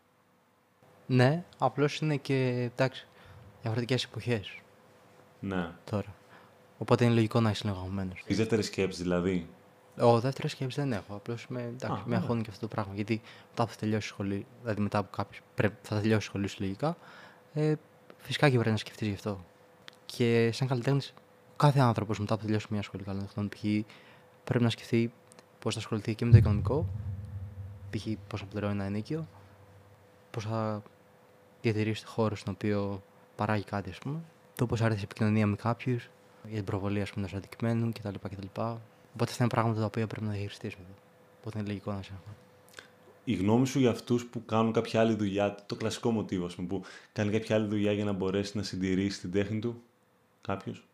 Ναι, απλώς είναι και εντάξει, διαφορετικές εποχές. Ναι. Τώρα. Οπότε είναι λογικό να είσαι αγχωμένος. Τις δεύτερες σκέψεις δηλαδή. Εγώ δεύτερη σκέψη δεν έχω. Απλώς με, εντάξει, Α, με αγχώνει και αυτό το πράγμα. Γιατί μετά που θα τελειώσει η σχολή, δηλαδή μετά από κάποιο. Θα τελειώσει η σχολή σου λογικά, ε, φυσικά και πρέπει να σκεφτεί γι' αυτό. Και σαν καλλιτέχνη, κάθε άνθρωπο μετά που τελειώσει μια σχολή καλλιτεχνών, π.χ. πρέπει να σκεφτεί πώς θα ασχοληθεί και με το οικονομικό, π.χ. πώς θα πληρώνει ένα ενίκιο, πώς θα διατηρήσει το χώρο στον οποίο παράγει κάτι, ας πούμε, το πώς άρεσε η επικοινωνία με κάποιους, για την προβολή ας πούμε, ενός αντικειμένου κτλ. κτλ. Οπότε αυτά είναι πράγματα τα οποία πρέπει να διαχειριστείς. Οπότε είναι λογικό να σε αγχώνει. Η γνώμη σου για αυτούς που κάνουν κάποια άλλη δουλειά, το κλασικό μοτίβο, ας πούμε, που κάνει κάποια άλλη δουλειά για να μπορέσει να συντηρήσει την τέχνη του, κάποιος.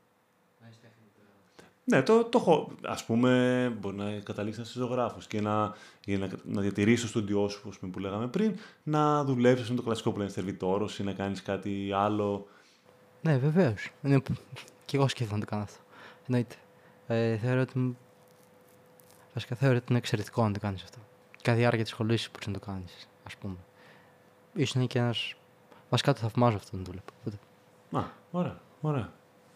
Ναι, το, το έχω. Ας πούμε, μπορεί να καταλήξει να είσαι ζωγράφος και να, για να, να διατηρήσει το στούντιό σου, ας πούμε, που λέγαμε πριν, να δουλέψεις με το κλασικό που λένε σερβιτόρος ή να κάνεις κάτι άλλο. Ναι, βεβαίως. Είναι... Και εγώ σκέφτομαι να το κάνω αυτό. Εννοείται. Ε, θεωρώ ότι. Βασικά θεωρώ ότι είναι εξαιρετικό να το κάνεις αυτό. Κατά τη διάρκεια της σχολής μπορείς να το κάνεις, ας πούμε. Ίσως είναι και ένας. Βασικά το θαυμάζω αυτό να το βλέπω. Οπότε... Α, ωραία, ωραία.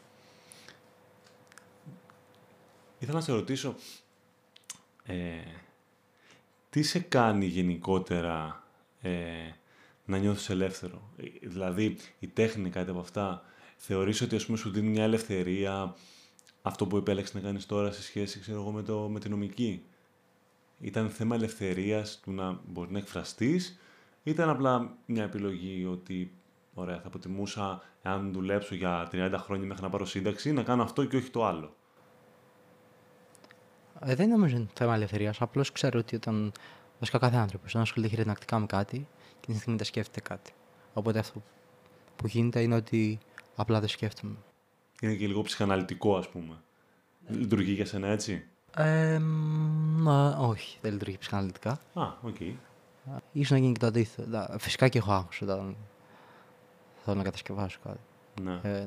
Ήθελα να σε ρωτήσω, ε, τι σε κάνει γενικότερα ε, να νιώθεις ελεύθερο. Ε, δηλαδή, η τέχνη, κάτι από αυτά, θεωρείς ότι ας πούμε, σου δίνει μια ελευθερία αυτό που επέλεξες να κάνεις τώρα σε σχέση ξέρω εγώ, με, το, με την νομική. Ήταν θέμα ελευθερίας του να μπορείς να εκφραστείς ή ήταν απλά μια επιλογή ότι ωραία, θα προτιμούσα αν δουλέψω για τριάντα χρόνια μέχρι να πάρω σύνταξη να κάνω αυτό και όχι το άλλο. Ε, δεν νομίζω είναι θέμα ελευθερίας. Απλώς ξέρω ότι όταν. Βασικά κάθε άνθρωπο όταν ασχολείται χειρονακτικά με κάτι, και την στιγμή δεν σκέφτεται κάτι. Οπότε αυτό που γίνεται είναι ότι απλά δεν σκέφτομαι. Είναι και λίγο ψυχαναλυτικό, ας πούμε. Λειτουργεί για σένα έτσι. Ε, μα, όχι, δεν λειτουργεί ψυχαναλυτικά. Α, οκ. Okay. Ίσως να γίνει και το αντίθετο. Φυσικά και έχω άγχος όταν θέλω να κατασκευάσω κάτι. Ναι. Ε,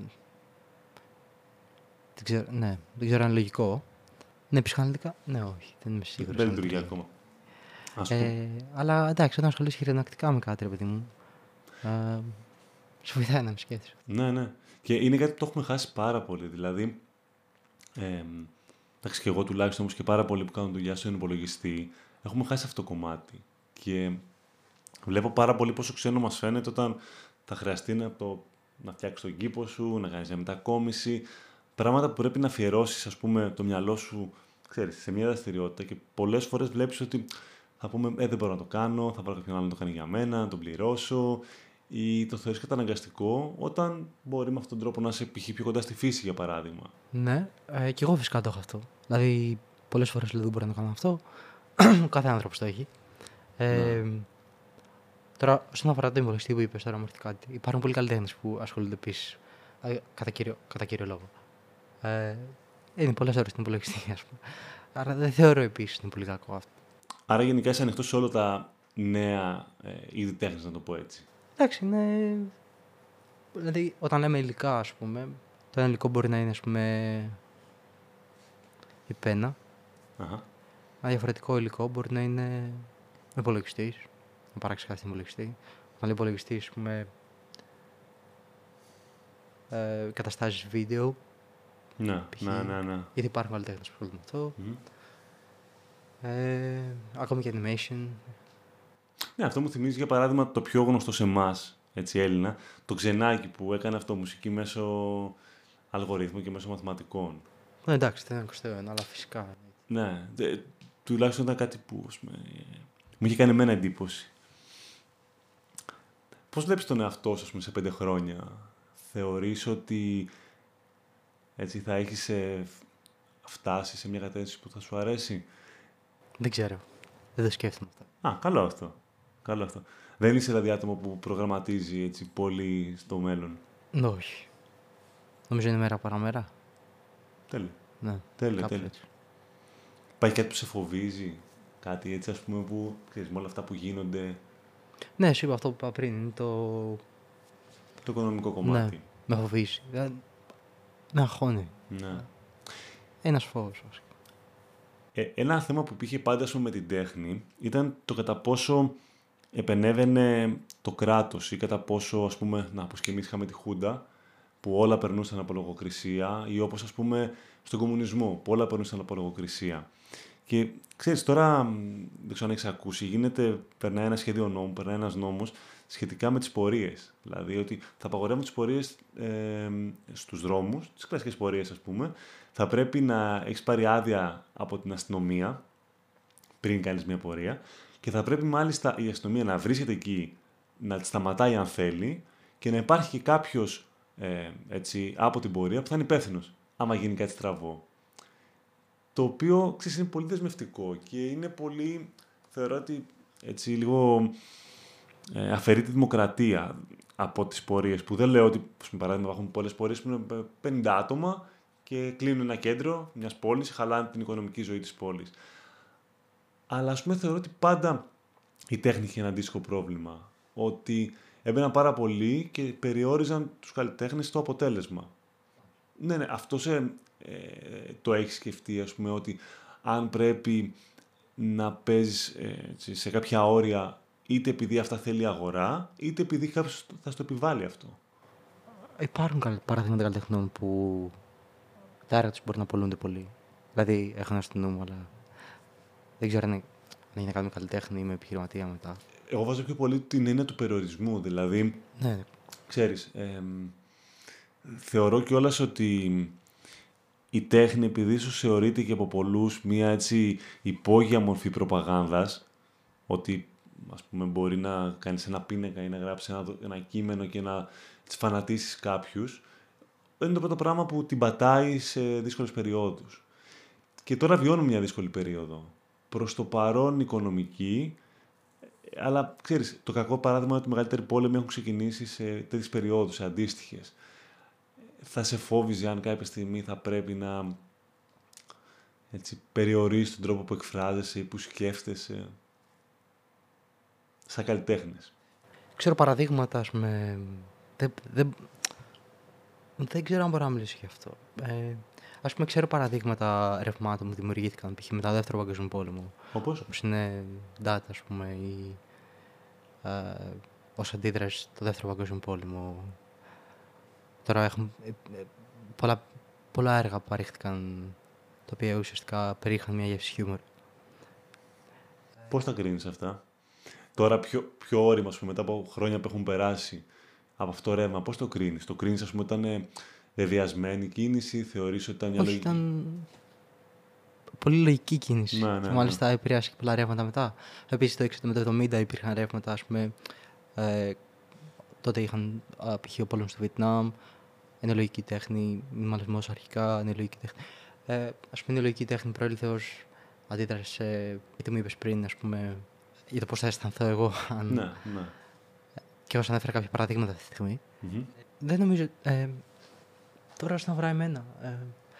δεν ξέρω, ναι, δεν ξέρω αν είναι λογικό. Ναι, ψυχαναλυτικά, ναι, όχι, δεν είμαι σίγουρος. Δεν λειτουργεί ακόμα. Ας πούμε. Ε, αλλά εντάξει, όταν ασχολείσαι χειρονακτικά με κάτι, ρε παιδί μου, ε, σου βοηθάει να με σκέφτεσαι. Ναι, ναι. Και είναι κάτι που το έχουμε χάσει πάρα πολύ. Δηλαδή, ε, εντάξει, και εγώ τουλάχιστον όμως και πάρα πολλοί που κάνουν δουλειά στον υπολογιστή, έχουμε χάσει αυτό το κομμάτι. Και βλέπω πάρα πολύ πόσο ξένο μας φαίνεται όταν θα χρειαστεί να, το, να φτιάξεις τον κήπο σου, να κάνεις μια μετακόμιση. Πράγματα που πρέπει να αφιερώσεις, ας πούμε, το μυαλό σου, ξέρεις, σε μια δραστηριότητα και πολλές φορές βλέπεις ότι θα πούμε, ε, δεν μπορώ να το κάνω, θα πάρω κάποιον άλλο να το κάνει για μένα, να τον πληρώσω ή το θεωρείς καταναγκαστικό, όταν μπορεί με αυτόν τον τρόπο να είσαι π.χ. πιο κοντά στη φύση, για παράδειγμα. Ναι, ε, και εγώ φυσικά το έχω αυτό. Δηλαδή, πολλές φορές λέω δεν μπορώ να το κάνω αυτό. Κάθε άνθρωπος το έχει. Ε, Ναι. Τώρα, όσον αφορά το υπολογιστή που είπες, τώρα μου έρθει κάτι. Υπάρχουν πολλοί καλλιτέχνες που ασχολούνται επίσης, κατά κύριο, κατά κύριο λόγο. Ε, είναι πολλές ώρες στην υπολογιστή, ας πούμε. Άρα δεν θεωρώ επίσης ότι είναι πολύ κακό αυτό. Άρα γενικά είσαι ανοιχτός σε όλα τα νέα ε, είδη τέχνης, να το πω έτσι. Εντάξει, είναι. Δηλαδή, όταν λέμε υλικά, ας πούμε, το ένα υλικό μπορεί να είναι, ας πούμε, η πένα. Αχα. Ένα διαφορετικό υλικό μπορεί να είναι ο υπολογιστής. Να παράξει κάτι στην υπολογιστή. Όταν λέει υπολογιστή, ας πούμε, ε, καταστάσεις βίντεο. Ναι, π.χ. ναι, ναι, ναι. Γιατί υπάρχουν καλλιτέχνες που ασχολούνται με αυτό. Μμμ. Ε, ακόμη και animation. Ναι, αυτό μου θυμίζει για παράδειγμα το πιο γνωστό σε εμάς, έτσι Έλληνα, το Ξενάκι που έκανε αυτό μουσική μέσω αλγορίθμου και μέσω μαθηματικών. Ναι, εντάξει, δεν είναι είκοσι ένα, αλλά φυσικά. Ναι, δε, τουλάχιστον ήταν κάτι που ας πούμε, μου είχε κάνει εμένα εντύπωση. Πώς βλέπεις τον εαυτό σου, ας πούμε, σε πέντε χρόνια? Θεωρείς ότι έτσι θα έχεις ε, φτάσει σε μια κατεύθυνση που θα σου αρέσει? Δεν ξέρω. Δεν το σκέφτομαι αυτό. Α, καλό αυτό. Καλό αυτό. Δεν είσαι δηλαδή άτομο που προγραμματίζει έτσι πολύ στο μέλλον. Ναι, όχι. Νομίζω είναι μέρα παραμέρα. Τέλεια. Ναι, Τέλεια, κάπως τέλεια. έτσι. Υπάρχει κάτι που σε φοβίζει? Κάτι έτσι, ας πούμε, που ξέρεις, με όλα αυτά που γίνονται, Ναι, σου είπα αυτό που είπα πριν. Είναι το. το οικονομικό Ναι, κομμάτι. με φοβίζει. Δεν... Με αγχώνει. Ναι. Ένας φόβος. βασικά. Ε, ένα θέμα που υπήρχε πάντα, ας πούμε, με την τέχνη ήταν το κατά πόσο επενέβαινε το κράτος ή κατά πόσο, ας πούμε, να, όπως και εμείς είχαμε τη Χούντα, που όλα περνούσαν από λογοκρισία, ή όπως, ας πούμε, στον κομμουνισμό, που όλα περνούσαν από λογοκρισία. Και ξέρεις, τώρα, μ, δεν ξέρω αν έχεις ακούσει, γίνεται, περνάει ένα σχέδιο νόμου, περνάει ένας νόμος σχετικά με τις πορείες. Δηλαδή ότι θα απαγορεύουν τις πορείες ε, στους δρόμους, τις κλασικές πορείες, ας πούμε. Θα πρέπει να έχεις πάρει άδεια από την αστυνομία πριν κάνεις μια πορεία και θα πρέπει μάλιστα η αστυνομία να βρίσκεται εκεί, να τη σταματάει αν θέλει και να υπάρχει και κάποιος ε, έτσι, από την πορεία που θα είναι υπεύθυνος άμα γίνει κάτι στραβό. Το οποίο, ξέρεις, είναι πολύ δεσμευτικό και είναι πολύ, θεωρώ ότι έτσι λίγο ε, αφαιρεί τη δημοκρατία από τις πορείες, που δεν λέω ότι, για παράδειγμα, υπάρχουν πολλές πορείες που είναι πενήντα άτομα και κλείνουν ένα κέντρο μιας πόλης, χαλάνε την οικονομική ζωή της πόλης. Αλλά, ας πούμε, θεωρώ ότι πάντα η τέχνη είχε ένα αντίστοιχο πρόβλημα. Ότι έμπαιναν πάρα πολύ και περιόριζαν τους καλλιτέχνες στο αποτέλεσμα. Ναι, ναι, αυτό σε, ε, το έχει σκεφτεί, ας πούμε, ότι αν πρέπει να παίζεις ε, έτσι, σε κάποια όρια, είτε επειδή αυτά θέλει η αγορά, είτε επειδή κάποιος θα στο επιβάλλει αυτό. Υπάρχουν καλ- παραδείγματα καλλιτεχνών που τα έργα τους μπορεί να πολλούνται πολύ. Δηλαδή, έχω ένα στο νου μου, αλλά δεν ξέρω αν είναι, αν είναι να κάνει με καλλιτέχνη ή με επιχειρηματία μετά. Εγώ βάζω πιο πολύ την έννοια του περιορισμού. Δηλαδή, Ναι, ξέρεις, εμ, θεωρώ κιόλας ότι η τέχνη, επειδή ίσως θεωρείται και από πολλούς μία έτσι υπόγεια μορφή προπαγάνδας, ότι ας πούμε μπορεί να κάνεις ένα πίνακα ή να γράψεις ένα, δο- ένα κείμενο και να έτσι, φανατίσεις κάποιους, είναι το πρώτο πράγμα που την πατάει σε δύσκολες περιόδους. Και τώρα βιώνουμε μια δύσκολη περίοδο. Προς το παρόν οικονομική, αλλά ξέρεις, το κακό παράδειγμα είναι ότι οι μεγαλύτεροι πόλεμοι έχουν ξεκινήσει σε τέτοιες περιόδους, σε αντίστοιχες. Θα σε φόβιζε αν κάποια στιγμή θα πρέπει να έτσι, περιορίσεις τον τρόπο που εκφράζεσαι ή που σκέφτεσαι σαν καλλιτέχνες. ξέρω παραδείγματα, ας πούμε. Δεν, δεν, δεν ξέρω αν μπορώ να μιλήσω γι' αυτό. Ε, Ας πούμε, ξέρω παραδείγματα ρευμάτων που δημιουργήθηκαν π.χ. μετά το Δεύτερο Παγκόσμιο Πόλεμο. Όπως? Όπως είναι data, ας πούμε, ή ε, ως αντίδραση στο Δεύτερο Παγκόσμιο Πόλεμο. Τώρα έχουν ε, ε, πολλά, πολλά έργα που παρήχθηκαν, τα οποία ουσιαστικά περιείχαν μια γεύση χιούμορ. Πώς τα κρίνεις αυτά? Τώρα πιο, πιο όρημα, ας πούμε, μετά από χρόνια που έχουν περάσει από αυτό το ρεύμα, πώς το κρίνεις? Το κρίνεις, ας πούμε, όταν είναι βεβαιασμένη κίνηση, θεωρείς ότι ήταν μια Όχι, λογική? ήταν πολύ λογική κίνηση. Ναι, ναι, Και ναι. μάλιστα επηρέασε και πολλά ρεύματα μετά. Επίσης το έξι με το εβδομήντα υπήρχαν ρεύματα, ας πούμε. Ε, τότε είχαν α, π.χ. ο πόλεμος στο Βιετνάμ, ενολογική τέχνη, μινιμαλισμός αρχικά, ενολογική τέχνη. Ε, ας πούμε, η ενολογική τέχνη προήλθε ως αντίδραση σε, γιατί μου είπες πριν, ας πούμε, για το πώς θα αισθανθώ εγώ, αν... Ναι, ναι. Και όσο ανέφερα κάποια παραδείγματα αυτή τη στιγμή. Mm-hmm. Δεν νομίζω... Ε, τώρα όσον αφορά εμένα... Ε,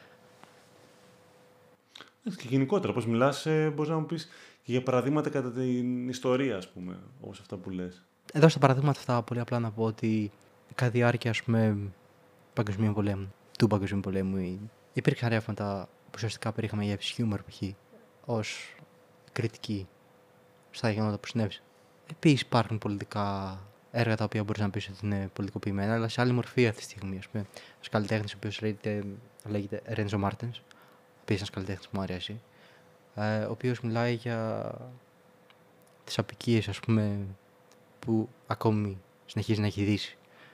Και γενικότερα, πώς μιλάς, ε, μπορείς να μου πεις και για παραδείγματα κατά την ιστορία, ας πούμε, όπως αυτά που λες. Εδώ στα παραδείγματα αυτά, πολύ απλά να πω ότι κατά τη διάρκεια, ας πούμε, παγκοσμίου πολέμου, του παγκοσμίου πολέμου, υπήρχαν ρεύματα που ουσιαστικά περιείχαμε γεύση χιούμορ, π.χ. ως κριτική στα γεγονότα που συνέβησαν. Επίσης, υπάρχουν πολιτικά έργα τα οποία μπορεί να πει ότι είναι πολιτικοποιημένα, αλλά σε άλλη μορφή αυτή τη στιγμή. Ας πούμε, ένας καλλιτέχνης ο οποίος λέγεται, λέγεται Ρέντζο Μάρτενς, ο οποίος ένας καλλιτέχνης που μου αρέσει, ε, ο οποίος μιλάει για τις απικίες, ας πούμε, που ακόμη συνεχίζει να έχει δύσει.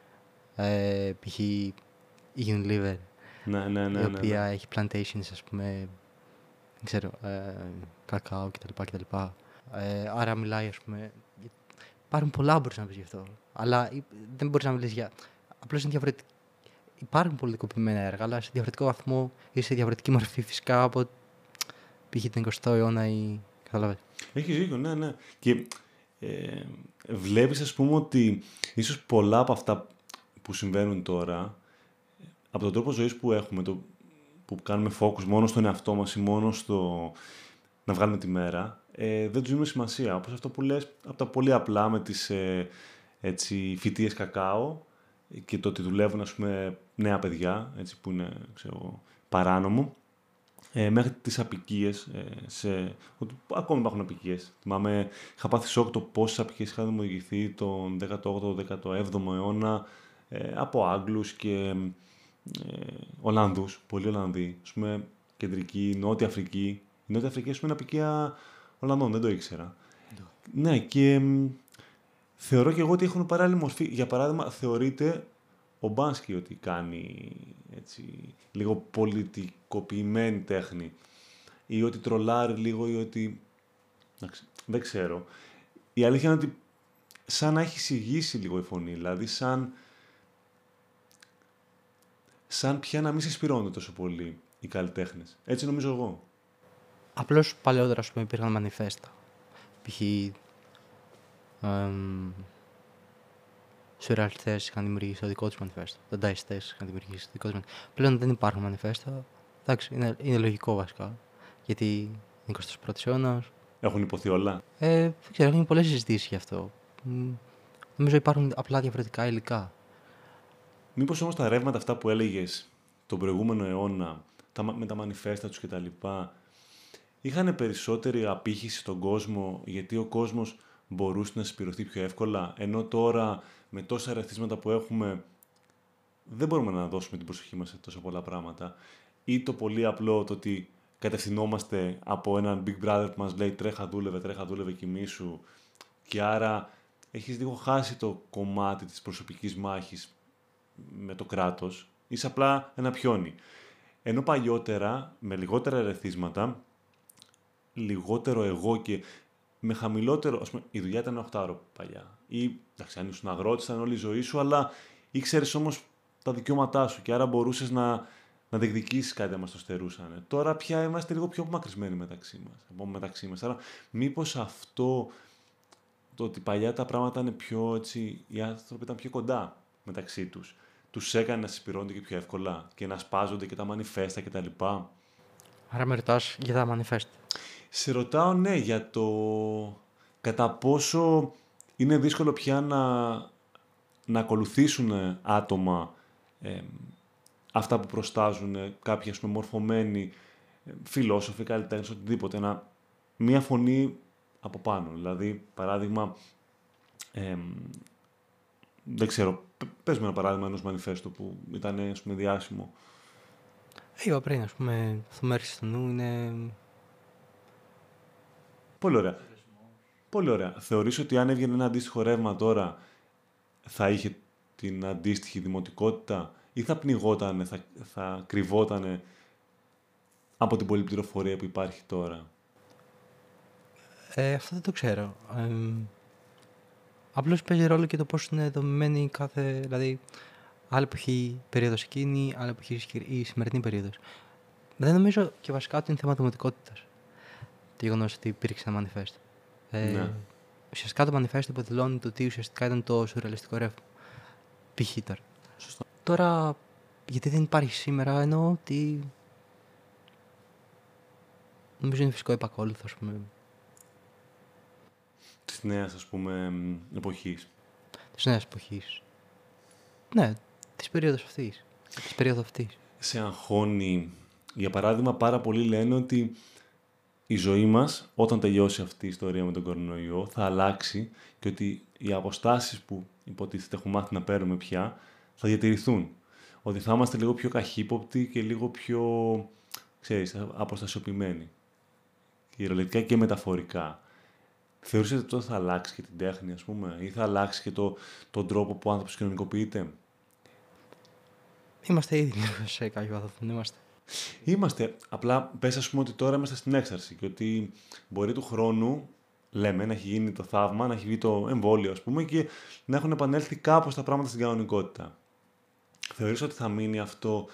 Ε, π.χ. η Unilever, Ναι, ναι, ναι, η ναι, οποία ναι. έχει plantations, ας πούμε, δεν ξέρω, ε, κακάο κτλ. κτλ. Ε, άρα μιλάει, ας πούμε, υπάρχουν πολλά που μπορείς να πεις γι' αυτό, αλλά δεν μπορείς να μιλήσεις για... Απλώς είναι διαφορετικό. Υπάρχουν πολιτικοποιημένα έργα, αλλά σε διαφορετικό βαθμό ή σε διαφορετική μορφή φυσικά από π.χ. τον εικοστό αιώνα ή... Καταλαβαίνεις. Έχεις δίκιο, ναι, ναι. Και ε, βλέπεις, ας πούμε, ότι ίσως πολλά από αυτά που συμβαίνουν τώρα, από τον τρόπο ζωής που έχουμε, το, που κάνουμε focus μόνο στον εαυτό μας ή μόνο στο να βγάλουμε τη μέρα, ε, δεν τους δίνουμε σημασία. Όπως αυτό που λες, από τα πολύ απλά με τις ε, έτσι, φυτείες κακάο και το ότι δουλεύουν, ας πούμε, νέα παιδιά, έτσι, που είναι, ξέρω, παράνομο, ε, μέχρι τις απικίες, ε, σε, ότι ακόμη υπάρχουν απικίες. Θυμάμαι, είχα πάθει σοκ το πόσες απικίες είχαν δημιουργηθεί τον δέκατο όγδοο δέκατο έβδομο αιώνα ε, από Άγγλους και ε, Ολλανδούς, πολλοί Ολλανδοί, ας πούμε, κεντρική, Νότια Αφρική. Η Νότια Αφρική, ας πούμε, είναι απικία Ολλανδών, δεν το ήξερα. Yeah. Ναι, και μ, θεωρώ και εγώ ότι έχουν παράλληλη μορφή. Για παράδειγμα, θεωρείται ο Μπάνσκι ότι κάνει έτσι, λίγο πολιτικοποιημένη τέχνη ή ότι τρολάρει λίγο ή ότι... Δεν ξέρω. Η αλήθεια είναι ότι σαν να έχει συγγύσει λίγο η φωνή, δηλαδή σαν, σαν πια να μην σε σπηρώνουν τόσο πολύ οι καλλιτέχνες. Έτσι νομίζω εγώ. Απλώς παλαιότερα, ας πούμε, υπήρχαν μανιφέστα. Π.χ. σουρεαλιστές είχαν δημιουργήσει το δικό τους μανιφέστο. Τα νταϊστές είχαν δημιουργήσει το δικό τους μανιφέστο. Πλέον δεν υπάρχουν μανιφέστα. Εντάξει, είναι, είναι λογικό βασικά. Γιατί είναι εικοστός πρώτος αιώνας. Έχουν υποθεί όλα. Ε, δεν ξέρω, έχουν πολλές συζητήσεις γι' αυτό. Νομίζω υπάρχουν απλά διαφορετικά υλικά. Μήπως όμως τα ρεύματα αυτά που έλεγες τον προηγούμενο αιώνα, τα, με τα μανιφέστα τους κτλ., είχαν περισσότερη απήχηση στον κόσμο, γιατί ο κόσμος μπορούσε να συσπηρωθεί πιο εύκολα, ενώ τώρα με τόσα ερεθίσματα που έχουμε δεν μπορούμε να δώσουμε την προσοχή μας σε τόσο πολλά πράγματα. Ή το πολύ απλό το ότι κατευθυνόμαστε από έναν Big Brother που μας λέει τρέχα δούλευε, τρέχα δούλευε κοιμήσου, και άρα έχεις λίγο χάσει το κομμάτι της προσωπικής μάχης με το κράτος, είσαι απλά ένα πιόνι. Ενώ παλιότερα, με λιγότερα ερεθίσματα, λιγότερο εγώ και με χαμηλότερο, ας πούμε, η δουλειά ήταν οχτάωρο παλιά. Ή, εντάξει, αν ήσουν αγρότης, ήταν όλη η ζωή σου, αλλά ήξερες όμως τα δικαιώματά σου και άρα μπορούσες να, να διεκδικήσεις κάτι αν μας το στερούσαν. Τώρα πια είμαστε λίγο πιο απομακρυσμένοι μεταξύ μας. μεταξύ μας. Άρα, μήπως αυτό, το ότι παλιά τα πράγματα είναι πιο, έτσι, οι άνθρωποι ήταν πιο κοντά μεταξύ τους, τους έκανε να συσπηρώνονται και πιο εύκολα και να σπάζονται και τα μανιφέστα κτλ. Άρα με ρωτάς για τα μανιφέστα. Σε ρωτάω, ναι, για το κατά πόσο είναι δύσκολο πια να, να ακολουθήσουν άτομα ε, αυτά που προστάζουν κάποιοι, ας πούμε, μορφωμένοι φιλόσοφοι, καλλιτέχνες, οτιδήποτε. Ένα, μία φωνή από πάνω. Δηλαδή, παράδειγμα, ε, δεν ξέρω, πες με ένα παράδειγμα ενός μανιφέστου που ήταν, ας πούμε, διάσημο. Είπα πριν, ας πούμε, αυτό μου έρχεται στο νου είναι... Πολύ ωραία. Πολύ ωραία. Θεωρείς ότι αν έβγαινε ένα αντίστοιχο ρεύμα τώρα, θα είχε την αντίστοιχη δημοτικότητα ή θα πνιγότανε, θα, θα κρυβότανε από την πολλή πληροφορία που υπάρχει τώρα? Ε, αυτό δεν το ξέρω. Ε, απλώς παίζει ρόλο και το πώς είναι δομημένη κάθε... Δηλαδή, άλλη εποχή περίοδος εκείνη, άλλη εποχή η σημερινή περίοδος. Δεν νομίζω και βασικά ότι είναι θέμα δημοτικότητας. Το γεγονός ότι υπήρξε ένα μανιφέστο. Ε, Ναι. Ουσιαστικά το μανιφέστο υποδηλώνει το ότι ουσιαστικά ήταν το σουρεαλιστικό ρεύμα. Π.χ. τώρα. Σωστό. Τώρα, γιατί δεν υπάρχει σήμερα, εννοώ ότι. Νομίζω είναι φυσικό επακόλουθο, ας πούμε. Της νέας, ας πούμε, εποχής. Της νέας εποχής. Ναι, της περίοδος αυτής. Της περίοδου αυτής. Σε αγχώνει, για παράδειγμα, πάρα πολλοί λένε ότι η ζωή μας, όταν τελειώσει αυτή η ιστορία με τον κορονοϊό, θα αλλάξει και ότι οι αποστάσεις που υποτίθεται έχουμε μάθει να παίρνουμε πια, θα διατηρηθούν. Ότι θα είμαστε λίγο πιο καχύποπτοι και λίγο πιο, ξέρεις, αποστασιοποιημένοι. Κυριολεκτικά και μεταφορικά. Θεωρείς ότι αυτό θα αλλάξει και την τέχνη, ας πούμε, ή θα αλλάξει και το, τον τρόπο που ο άνθρωπος κοινωνικοποιείται? Είμαστε ήδη λίγο σε κάποιο βαθμό, δεν είμαστε. Είμαστε. Απλά πες, ας πούμε, ότι τώρα είμαστε στην έξαρση και ότι μπορεί του χρόνου, λέμε, να έχει γίνει το θαύμα, να έχει βγει το εμβόλιο, ας πούμε, και να έχουν επανέλθει κάπως τα πράγματα στην κανονικότητα. Θεωρείς ότι θα μείνει αυτό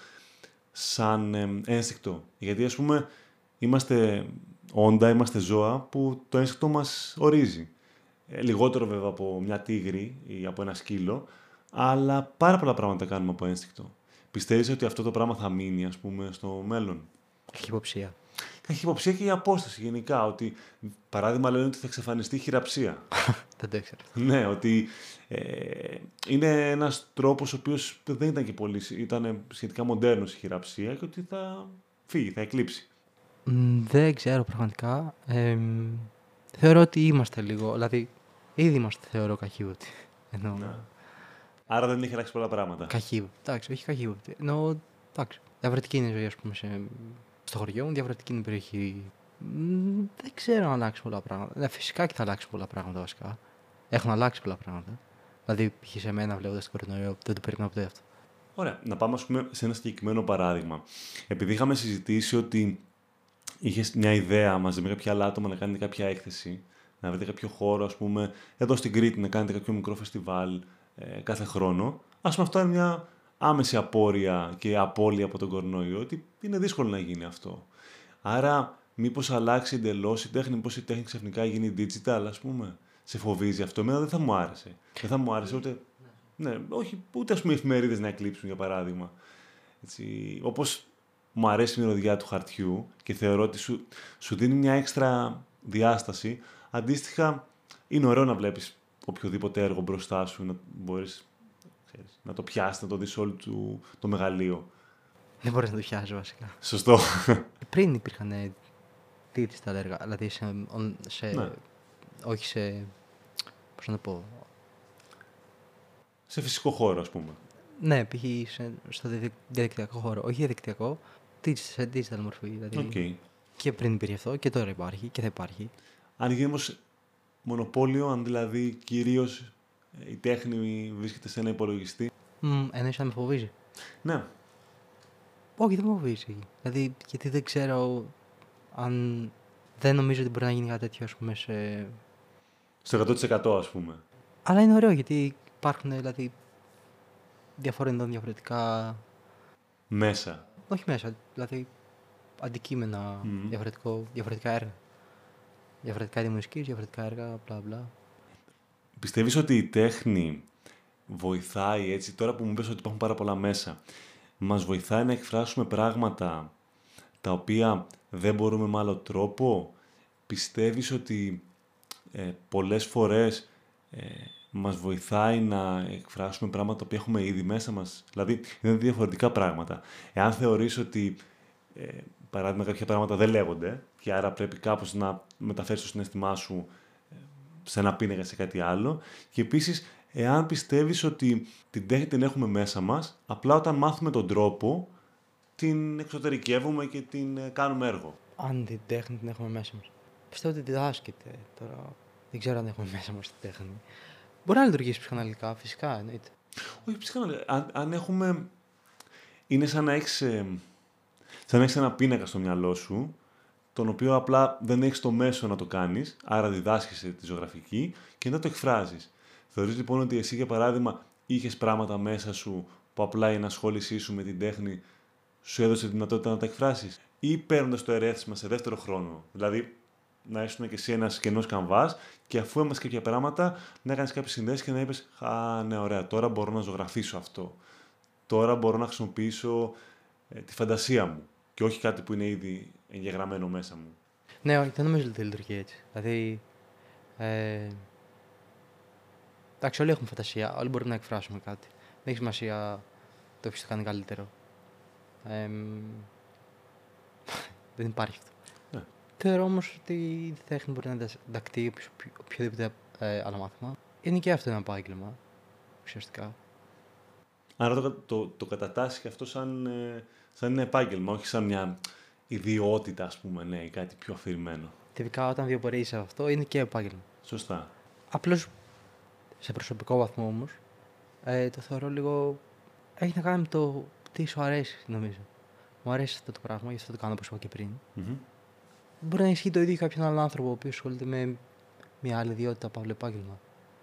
σαν ε, ένστικτο? Γιατί, ας πούμε, είμαστε όντα, είμαστε ζώα που το ένστικτο μας ορίζει. Ε, λιγότερο βέβαια από μια τίγρη ή από ένα σκύλο, αλλά πάρα πολλά πράγματα κάνουμε από ένστικτο. Πιστεύεις ότι αυτό το πράγμα θα μείνει, ας πούμε, στο μέλλον? Καχυποψία. Καχυποψία και η απόσταση γενικά. Ότι, παράδειγμα, λένε ότι θα εξαφανιστεί η χειραψία. Δεν το ήξερα. Ναι, ότι ε, είναι ένας τρόπος ο οποίος δεν ήταν και πολύ, ήταν σχετικά μοντέρνος η χειραψία και ότι θα φύγει, θα εκλείψει. Μ, δεν ξέρω πραγματικά. Ε, θεωρώ ότι είμαστε λίγο. Δηλαδή, ήδη είμαστε, θεωρώ, καχύποπτοι. Εννοώ. Ναι. Άρα δεν έχει αλλάξει πολλά πράγματα. Καχύποπτοι. Εντάξει, όχι καχύποπτοι. Εννοώ. Εντάξει. Διαφορετική είναι η ζωή, ας πούμε, σε... στο χωριό μου, διαφορετική είναι η περιοχή. Μ, δεν ξέρω αν αλλάξει πολλά πράγματα. Ναι, φυσικά και θα αλλάξει πολλά πράγματα βασικά. Έχουν αλλάξει πολλά πράγματα. Δηλαδή, π.χ. σε μένα βλέποντα τον κορονοϊό, δεν το περίμενα ποτέ αυτό. Ωραία. Να πάμε, ας πούμε, σε ένα συγκεκριμένο παράδειγμα. Επειδή είχαμε συζητήσει ότι είχε μια ιδέα μαζί με κάποια άλλα άτομα να κάνετε κάποια έκθεση, να βρείτε κάποιο χώρο, ας πούμε, εδώ στην Κρήτη να κάνετε κάποιο μικρό φεστιβάλ ε, κάθε χρόνο. Ας πούμε, αυτό είναι μια άμεση απόρρεια και απώλεια από τον κορονοϊό, ότι είναι δύσκολο να γίνει αυτό. Άρα, μήπως αλλάξει εντελώς η τέχνη, μήπως η τέχνη ξαφνικά γίνει digital, ας πούμε? Σε φοβίζει αυτό? Εμένα δεν θα μου άρεσε. Δεν θα μου άρεσε ούτε. Ναι, όχι, ούτε, ας πούμε, οι εφημερίδες να εκλείψουν, για παράδειγμα. Έτσι, όπως μου αρέσει η μυρωδιά του χαρτιού και θεωρώ ότι σου, σου δίνει μια έξτρα διάσταση, αντίστοιχα είναι ωραίο να βλέπεις οποιοδήποτε έργο μπροστά σου, να μπορείς, ξέρεις, να το πιάσεις, να το δεις όλο του, το μεγαλείο. Δεν μπορεί να το πιάσει βασικά. Σωστό. Πριν υπήρχαν digital έργα, δηλαδή σε, σε, Ναι. όχι σε, πώς να το πω, Σε φυσικό χώρο, ας πούμε. ναι, π.χ. σε- στο διδυ- διαδικτυακό χώρο, όχι διαδικτυακό, digi- σε digital μορφή, δηλαδή Οκ. και πριν υπήρχε αυτό και τώρα υπάρχει και θα υπάρχει. Αν γίνει όμως μονοπόλιο, αν δηλαδή κυρίως ε, η τέχνη βρίσκεται σε ένα υπολογιστή. Μ, εννοείς αν με φοβίζει. Ναι. Όχι, δεν με φοβίζει. Δηλαδή, γιατί δεν ξέρω αν, δεν νομίζω ότι μπορεί να γίνει κάτι τέτοιο, ας πούμε, σε... Στο εκατό τοις εκατό, ας πούμε. Αλλά είναι ωραίο γιατί υπάρχουν, δηλαδή, διαφορετικά, διαφορετικά, Μέσα. όχι μέσα, δηλαδή, αντικείμενα, Μμμ. διαφορετικό, διαφορετικά έργα. Διαφορετικά είδη μουσικής, διαφορετικά έργα, μπλα μπλα. Πιστεύεις ότι η τέχνη βοηθάει, έτσι, τώρα που μου πες ότι υπάρχουν πάρα πολλά μέσα, μας βοηθάει να εκφράσουμε πράγματα τα οποία δεν μπορούμε με άλλο τρόπο? Πιστεύεις ότι ε, πολλές φορές ε, μας βοηθάει να εκφράσουμε πράγματα που έχουμε ήδη μέσα μας. Δηλαδή, είναι διαφορετικά πράγματα. Εάν θεωρείς ότι, ε, παράδειγμα, κάποια πράγματα δεν λέγονται και άρα πρέπει κάπως να μεταφέρεις το συναίσθημά σου σε ένα πίνακα, σε κάτι άλλο. Και επίσης, εάν πιστεύεις ότι την τέχνη την έχουμε μέσα μας, απλά όταν μάθουμε τον τρόπο, την εξωτερικεύουμε και την ε, κάνουμε έργο. Αν την τέχνη την έχουμε μέσα μας. Πιστεύω ότι διδάσκεται. Τώρα δεν ξέρω αν έχουμε μέσα μας την τέχνη. Μπορεί να λειτουργήσει ψυχαναλυτικά, φυσικά, εννοείται. Όχι, ψυχαναλυτικά. Αν, αν έχουμε... Είναι σαν να έχεις, ε, σαν να έχεις ένα πίνακα στο μυαλό σου, τον οποίο απλά δεν έχεις το μέσο να το κάνεις, άρα διδάσκεσαι τη ζωγραφική και μετά το εκφράζεις. Θεωρείς λοιπόν ότι εσύ, για παράδειγμα, είχες πράγματα μέσα σου που απλά η ενασχόλησή σου με την τέχνη σου έδωσε τη δυνατότητα να τα εκφράσεις, ή παίρνοντας το ερέθισμα σε δεύτερο χρόνο. Δηλαδή, να ήσουν και εσύ ένας κενός καμβάς και αφού έμαθες κάποια πράγματα, να κάνεις κάποιες συνδέσεις και να είπες «Α, ναι, ωραία, τώρα μπορώ να ζωγραφίσω αυτό. Τώρα μπορώ να χρησιμοποιήσω ε, τη φαντασία μου και όχι κάτι που είναι ήδη εγγεγραμμένο μέσα μου». Ναι, όχι, δεν νομίζω ότι λειτουργεί έτσι. Δηλαδή, ε, εντάξει, όλοι έχουμε φαντασία, όλοι μπορούμε να εκφράσουμε κάτι. Δεν έχει σημασία το ποιος το κάνει καλύτερο. Ε, δεν υπάρχει αυτό. Ναι. Θεωρώ όμως ότι η τέχνη μπορεί να ενταχθεί οποιοδήποτε ε, άλλο μάθημα. Είναι και αυτό ένα επάγγελμα, ουσιαστικά. Άρα το, το, το κατατάσσει και αυτό σαν, ε, σαν ένα επάγγελμα, όχι σαν μια ιδιότητα, ας πούμε, ναι, ή κάτι πιο αφηρημένο. Τυπικά όταν βιοπορείσαι αυτό είναι και επάγγελμα. Σωστά. Απλώς σε προσωπικό βαθμό όμως, ε, το θεωρώ λίγο... Έχει να κάνει με το τι σου αρέσει, νομίζω. Μου αρέσει αυτό το πράγμα, γι' αυτό το κάνω όπως είπα και πριν. Mm-hmm. Μπορεί να ισχύει το ίδιο για κάποιον άλλον άνθρωπο, ο οποίος ασχολείται με μια άλλη ιδιότητα, παύλο επάγγελμα.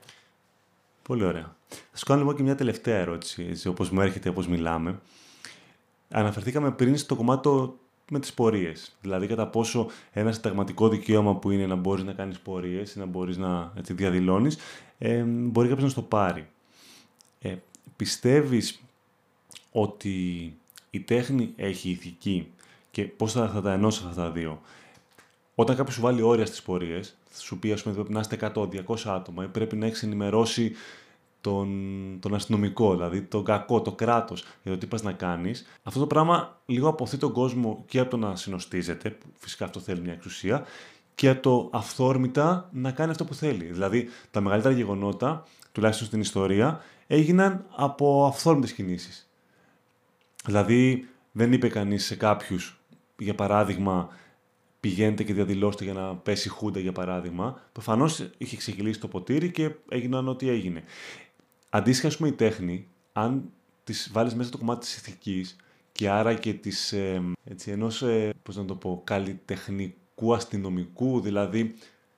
Πολύ ωραία. Θα σου κάνω λοιπόν και μια τελευταία ερώτηση, έτσι, όπως μου έρχεται, όπως μιλάμε. Αναφερθήκαμε πριν στο κομμάτι το, με τις πορείες. Δηλαδή, κατά πόσο ένα συνταγματικό δικαίωμα που είναι να μπορείς να κάνεις πορείες ή να μπορείς να έτσι, διαδηλώνεις, ε, μπορεί κάποιος να στο πάρει. Ε, πιστεύεις ότι η τέχνη έχει ηθική και πώς θα, θα τα ενώσεις αυτά τα δύο? Όταν κάποιος σου βάλει όρια στις πορείες, θα σου πει, ας πούμε, πρέπει να είστε εκατό διακόσια άτομα ή πρέπει να έχεις ενημερώσει τον, τον αστυνομικό, δηλαδή τον κακό, το κράτος, για το τι πας να κάνεις. Αυτό το πράγμα λίγο αποθεί τον κόσμο και από το να συνοστίζεται, που φυσικά αυτό θέλει μια εξουσία, και από το αυθόρμητα να κάνει αυτό που θέλει. Δηλαδή, τα μεγαλύτερα γεγονότα, τουλάχιστον στην ιστορία, έγιναν από αυθόρμητες κινήσεις. Δηλαδή, δεν είπε κανείς σε κάποιους, για παράδειγμα, πηγαίνετε και διαδηλώστε για να πέσει χούντα, για παράδειγμα. Προφανώς είχε ξεκυλήσει το ποτήρι και έγιναν ό,τι έγινε. Αντίστοιχα, ας πούμε, η τέχνη, αν της βάλεις μέσα το κομμάτι της ηθικής και άρα και της, ε, έτσι, ενός, ε, πώς να το πω, καλλιτεχνικού αστυνομικού, δηλαδή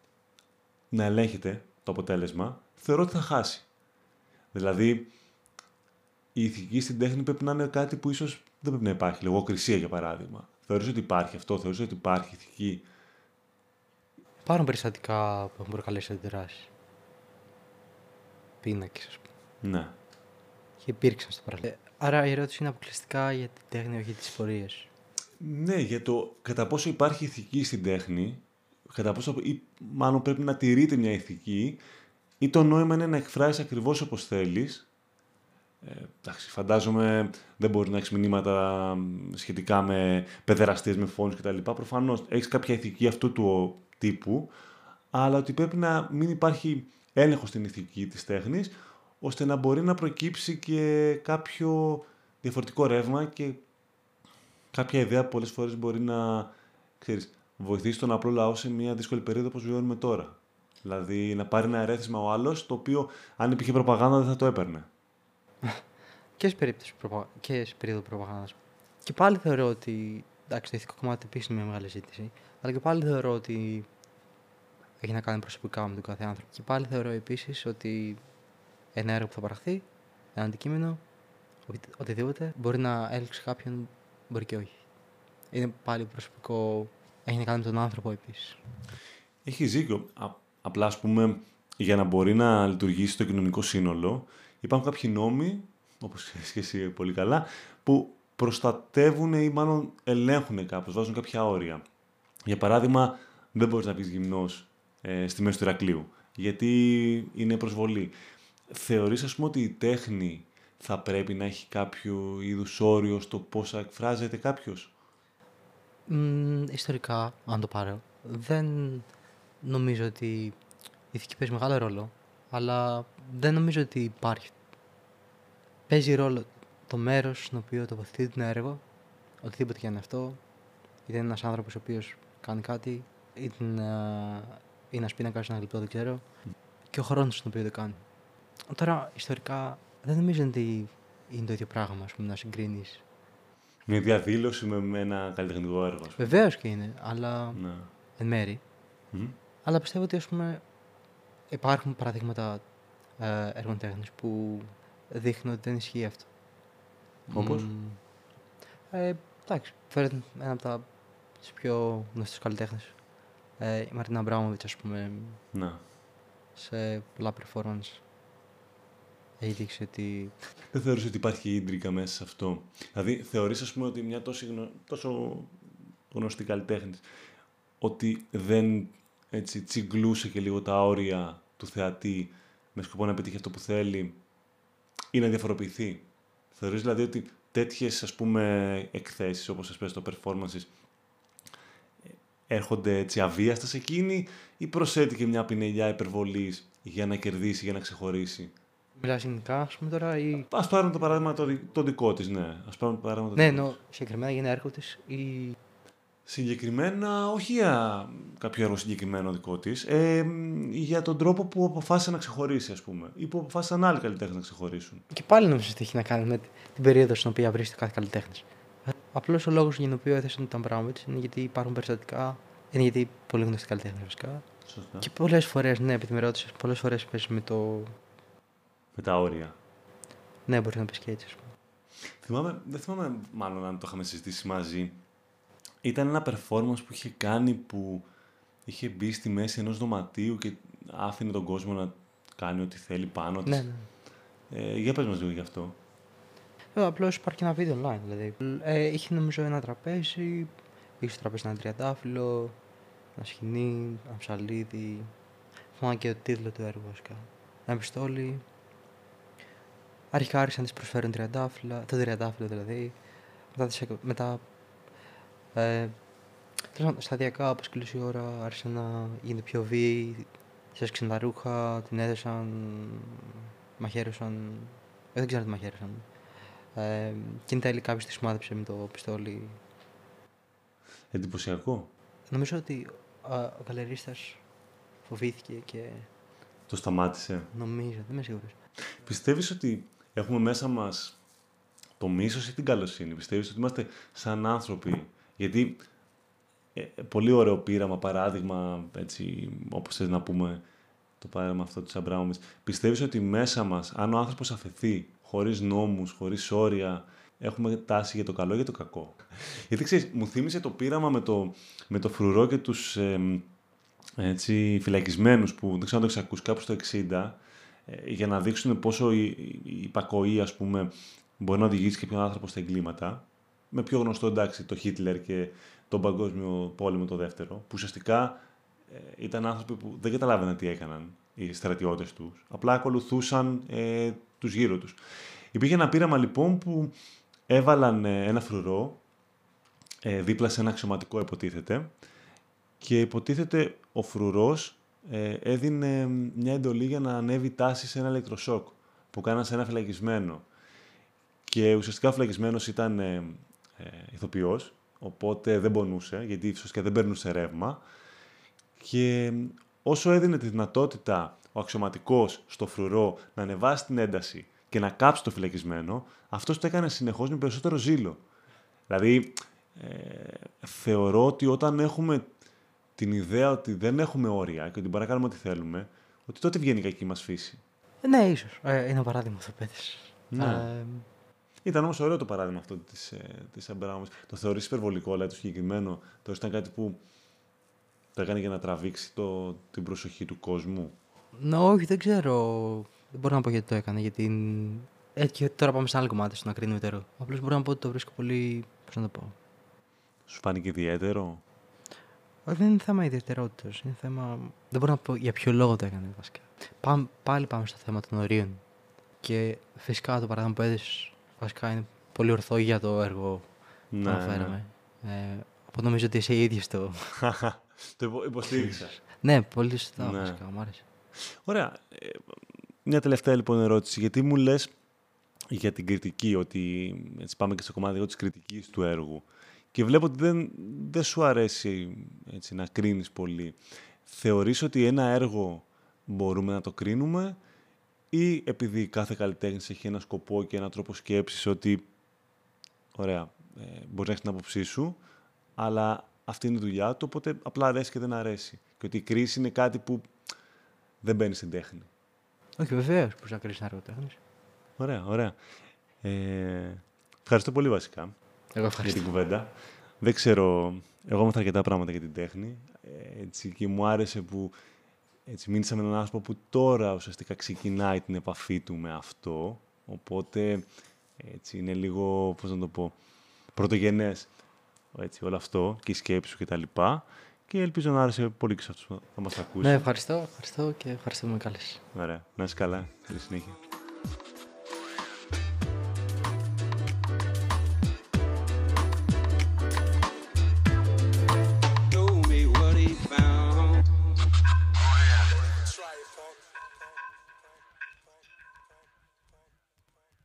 να ελέγχεται το αποτέλεσμα, θεωρώ ότι θα χάσει. Δηλαδή, η ηθική στην τέχνη πρέπει να είναι κάτι που ίσως δεν πρέπει να υπάρχει. Λογοκρισία, για παράδειγμα. Θεωρείς ότι υπάρχει αυτό, θεωρείς ότι υπάρχει ηθική? Υπάρχουν περιστατικά που έχουν προκαλέσει αντιδράσεις. Πίνακες, ας πούμε. Ναι. Και υπήρξαν στο παρελθόν. Άρα η ερώτηση είναι αποκλειστικά για την τέχνη, όχι τις πορείες. Ναι, για το κατά πόσο υπάρχει ηθική στην τέχνη, κατά πόσο, ή μάλλον πρέπει να τηρείται μια ηθική, ή το νόημα είναι να εκφράσεις ακριβώς όπως θέλεις. Ε, εντάξει, φαντάζομαι δεν μπορεί να έχεις μηνύματα σχετικά με παιδεραστίες, με φόνους κτλ. Προφανώς έχεις κάποια ηθική αυτού του τύπου, αλλά ότι πρέπει να μην υπάρχει έλεγχος στην ηθική της τέχνης, ώστε να μπορεί να προκύψει και κάποιο διαφορετικό ρεύμα και κάποια ιδέα που πολλές φορές μπορεί να, ξέρεις, βοηθήσει τον απλό λαό σε μια δύσκολη περίοδο όπως βιώνουμε τώρα. Δηλαδή να πάρει ένα ερέθισμα ο άλλος, το οποίο αν υπήρχε προπαγάνδα δεν θα το έπαιρνε. Και σε περίπτωση προπα... και σε περίοδο προπαγάνδας. Και πάλι θεωρώ ότι. Εντάξει, το ηθικό κομμάτι επίσης είναι μια μεγάλη ζήτηση. Αλλά και πάλι θεωρώ ότι έχει να κάνει προσωπικά με τον κάθε άνθρωπο. Και πάλι θεωρώ επίσης ότι ένα έργο που θα παραχθεί, ένα αντικείμενο, οτιδήποτε, μπορεί να έλξει κάποιον, μπορεί και όχι. Είναι πάλι προσωπικό. Έχει να κάνει με τον άνθρωπο επίσης. Έχει δίκιο. Α, απλά, ας πούμε, για να μπορεί να λειτουργήσει το κοινωνικό σύνολο, υπάρχουν κάποιοι νόμοι, όπως ξέρεις και εσύ πολύ καλά, που προστατεύουν ή μάλλον ελέγχουν κάπως, βάζουν κάποια όρια. Για παράδειγμα, δεν μπορείς να πεις γυμνός ε, στη μέση του Ηρακλείου, γιατί είναι προσβολή. θεωρείς, ας πούμε, ότι η τέχνη θα πρέπει να έχει κάποιο είδους όριο στο πώς εκφράζεται κάποιος? Μ, ιστορικά, αν το πάρω, δεν νομίζω ότι η ηθική παίζει μεγάλο ρόλο, αλλά δεν νομίζω ότι υπάρχει. Παίζει ρόλο το μέρος στον οποίο τοποθετείται το έργο, οτιδήποτε και αν είναι αυτό, είτε είναι ένας άνθρωπος ο οποίος κάνει κάτι, είτε είναι ένα πίνακα, ένα γλυπτό, δεν ξέρω, και ο χρόνος στον οποίο το κάνει. Τώρα, ιστορικά, δεν νομίζω ότι είναι το ίδιο πράγμα, ας πούμε, να συγκρίνεις. Μια διαδήλωση με, με ένα καλλιτεχνικό έργο, ας πούμε. Βεβαίως και είναι, αλλά Ναι. εν μέρη. Μμμ. Αλλά πιστεύω ότι, ας πούμε, υπάρχουν παραδείγματα ε, έργων τέχνης που δείχνουν ότι δεν ισχύει αυτό. Όπως? Μ, ε, εντάξει, φέρνει ένα από τα τις πιο γνωστούς καλλιτέχνες. Ε, η Μαρτίνα Αμπράμοβιτς, ας πούμε, Να. σε πολλά performance έδειξε ότι Δεν θεωρείς ότι υπάρχει ίντρικα μέσα σε αυτό? Δηλαδή, θεωρείς, ας πούμε, ότι μια τόσο, γνω... τόσο γνωστή καλλιτέχνη ότι δεν έτσι τσιγκλούσε και λίγο τα όρια του θεατή με σκοπό να πετύχει αυτό που θέλει ή να διαφοροποιηθεί? Θεωρείς δηλαδή ότι τέτοιες, ας πούμε, εκθέσεις, όπως σας πες το performances, έρχονται έτσι αβίαστα σε εκείνη ή προσέτηκε μια πινελιά υπερβολής για να κερδίσει, για να ξεχωρίσει? μιλάς γενικά, ας πούμε, τώρα ή... Ας πάρουμε το παράδειγμα το, δι- το δικό της, ναι. Ας πάρουμε το παράδειγμα το Ναι, δικό εννοώ της. συγκεκριμένα για ένα έργο της ή... Συγκεκριμένα, όχι για κάποιο έργο συγκεκριμένο δικό της, ε, για τον τρόπο που αποφάσισε να ξεχωρίσει, ας πούμε, ή που αποφάσισαν άλλοι καλλιτέχνες να ξεχωρίσουν. Και πάλι νομίζω ότι έχει να κάνει με την περίοδο στην οποία βρίσκεται κάθε καλλιτέχνης. Απλώς ο λόγος για τον οποίο έθεσαν τον Αμπράμοβιτς είναι γιατί υπάρχουν περιστατικά, είναι γιατί πολύ γνωστοί καλλιτέχνες βασικά. Σωστά. Και πολλές φορές, ναι, επειδή με ρώτησες, πολλές φορές παίζει με το. Με τα όρια. Ναι, μπορεί να πεις και έτσι, ας πούμε. Θυμάμαι, δεν θυμάμαι μάλλον αν το είχαμε συζητήσει μαζί. Ήταν ένα performance που είχε κάνει που είχε μπει στη μέση ενός δωματίου και άφηνε τον κόσμο να κάνει ό,τι θέλει πάνω της. Ναι, ναι. Ε, για πες μας λίγο γι' αυτό. Ε, απλώς υπάρχει και ένα βίντεο online, δηλαδή. Ε, είχε νομίζω ένα τραπέζι, είχε στο τραπέζι ένα τριαντάφυλλο, ένα σκηνή, ένα ψαλίδι. Θυμάμαι και το τίτλο του έργου βασικά. Ένα πιστόλι. Αρχικά άρχισαν να της προσφέρουν τριαντάφυλλα, το τριαντάφυλλο δηλαδή. Μετά, τις έκο- μετά ε, τέλος πάντων, σταδιακά, όπως κλείσει η ώρα, άρχισαν να γίνεται πιο βίαιοι. Της έσκησαν τα ρούχα, την έδεσαν, μαχαίρωσαν. Ε, δεν ξέρω τι μαχαίρωσαν. Ε, και εν τέλει κάποιος τη σημάδεψε με το πιστόλι. Εντυπωσιακό. Νομίζω ότι α, ο καλερίστας φοβήθηκε και Το σταμάτησε. νομίζω, δεν είμαι σίγουρος. Πιστεύεις ότι έχουμε μέσα μας το μίσος ή την καλοσύνη? Πιστεύεις ότι είμαστε σαν άνθρωποι? Γιατί ε, πολύ ωραίο πείραμα, παράδειγμα, έτσι, όπως θες να πούμε, το παράδειγμα αυτό της Αμπράμοβιτς. Πιστεύεις ότι μέσα μας, αν ο άνθρωπος αφαιθεί, χωρίς νόμους, χωρίς όρια, έχουμε τάση για το καλό ή για το κακό? Γιατί ξέρεις, μου θύμισε το πείραμα με το, με το φρουρό και τους ε, έτσι, φυλακισμένους που δεν ξέρω αν το έχεις ακούσει κάπου στο εξήντα, ε, για να δείξουν πόσο η, η, η υπακοή, ας πούμε, μπορεί να οδηγήσει και ποιον άνθρωπο στα εγκλήματα. Με πιο γνωστό, εντάξει, το Χίτλερ και τον Παγκόσμιο Πόλεμο το δεύτερο, που ουσιαστικά ε, ήταν άνθρωποι που δεν καταλάβαιναν τι έκαναν οι στρατιώτες τους. Απλά ακολουθούσαν ε, τους γύρω τους. Υπήρχε ένα πείραμα λοιπόν που έβαλαν ε, ένα φρουρό ε, δίπλα σε ένα αξιωματικό, υποτίθεται, και υποτίθεται ο φρουρός ε, έδινε μια εντολή για να ανέβει τάση σε ένα ηλεκτροσόκ που κάναν σε ένα φυλακισμένο. Και ουσιαστικά ο φυλακισμένος ήταν ε, ε, ηθοποιός, οπότε δεν πονούσε, γιατί ουσιαστικά δεν περνούσε ρεύμα. Και όσο έδινε τη δυνατότητα ο αξιωματικός στο φρουρό να ανεβάσει την ένταση και να κάψει το φυλακισμένο, αυτός το έκανε συνεχώς με περισσότερο ζήλο. Δηλαδή, ε, θεωρώ ότι όταν έχουμε την ιδέα ότι δεν έχουμε όρια και ότι μπορούμε να κάνουμε ό,τι θέλουμε, ότι τότε βγαίνει η κακή μας φύση. Ε, ναι, ίσως. Ε, είναι ένα παράδειγμα αυτό που έθεσες. Ναι. Ε, Ήταν όμως ωραίο το παράδειγμα αυτό της, ε, της Αμπράμοβιτς. Το θεωρείς υπερβολικό, αλλά το συγκεκριμένο, το ήταν κάτι που το έκανε για να τραβήξει το, την προσοχή του κόσμου? ναι, όχι, δεν ξέρω. Δεν μπορώ να πω γιατί το έκανε. Γιατί. Ε, και τώρα πάμε σε άλλο κομμάτι, στο να κρίνουμε το έργο. Απλώς μπορώ να πω ότι το βρίσκω πολύ. Πώς να το πω. Σου φάνηκε ιδιαίτερο? Όχι, δεν είναι θέμα ιδιαιτερότητας. Είναι θέμα. Δεν μπορώ να πω για ποιο λόγο το έκανε βασικά. Πάμε, πάλι πάμε στο θέμα των ορίων. Και φυσικά το παράδειγμα που έδωσες βασικά είναι πολύ ορθό για το έργο που Ναι, αναφέραμε. Ε, οπότε νομίζω ότι εσύ ίδιος το. Το υπο- υποστήριξα. Ναι, πολύ σωστά Ναι. βασικά. Μου άρεσε. Ωραία. Ε, Μια τελευταία λοιπόν ερώτηση. Γιατί μου λες για την κριτική, ότι έτσι πάμε και στο κομμάτι εγώ, της κριτικής του έργου. Και βλέπω ότι δεν, δεν σου αρέσει έτσι, να κρίνεις πολύ. Θεωρείς ότι ένα έργο μπορούμε να το κρίνουμε ή επειδή κάθε καλλιτέχνης έχει ένα σκοπό και ένα τρόπο σκέψης ότι ωραία, ε, μπορείς να έχεις την άποψή σου, αλλά αυτή είναι η δουλειά του, οπότε απλά αρέσει και δεν αρέσει. Και ότι η κρίση είναι κάτι που δεν μπαίνει στην τέχνη. Όχι, βεβαίως που να κρίνεις ένα έργο τέχνης. Ωραία, ωραία. Ε, ευχαριστώ πολύ βασικά Εγώ για ευχαριστώ. την κουβέντα. Δεν ξέρω, εγώ έμαθα αρκετά πράγματα για την τέχνη ε, έτσι, και μου άρεσε που έτσι, μίλησα με έναν άνθρωπο που τώρα ουσιαστικά ξεκινάει την επαφή του με αυτό, οπότε έτσι, είναι λίγο, πώς να το πω, πρωτογενές έτσι, όλο αυτό και η σκέψη σου και τα λοιπά και ελπίζω να άρεσε πολύ και σε αυτούς που θα μας ακούσει. Ναι, ευχαριστώ, ευχαριστώ και ευχαριστώ που με κάλεσες. Ωραία, να είσαι καλά. Καλή συνέχεια.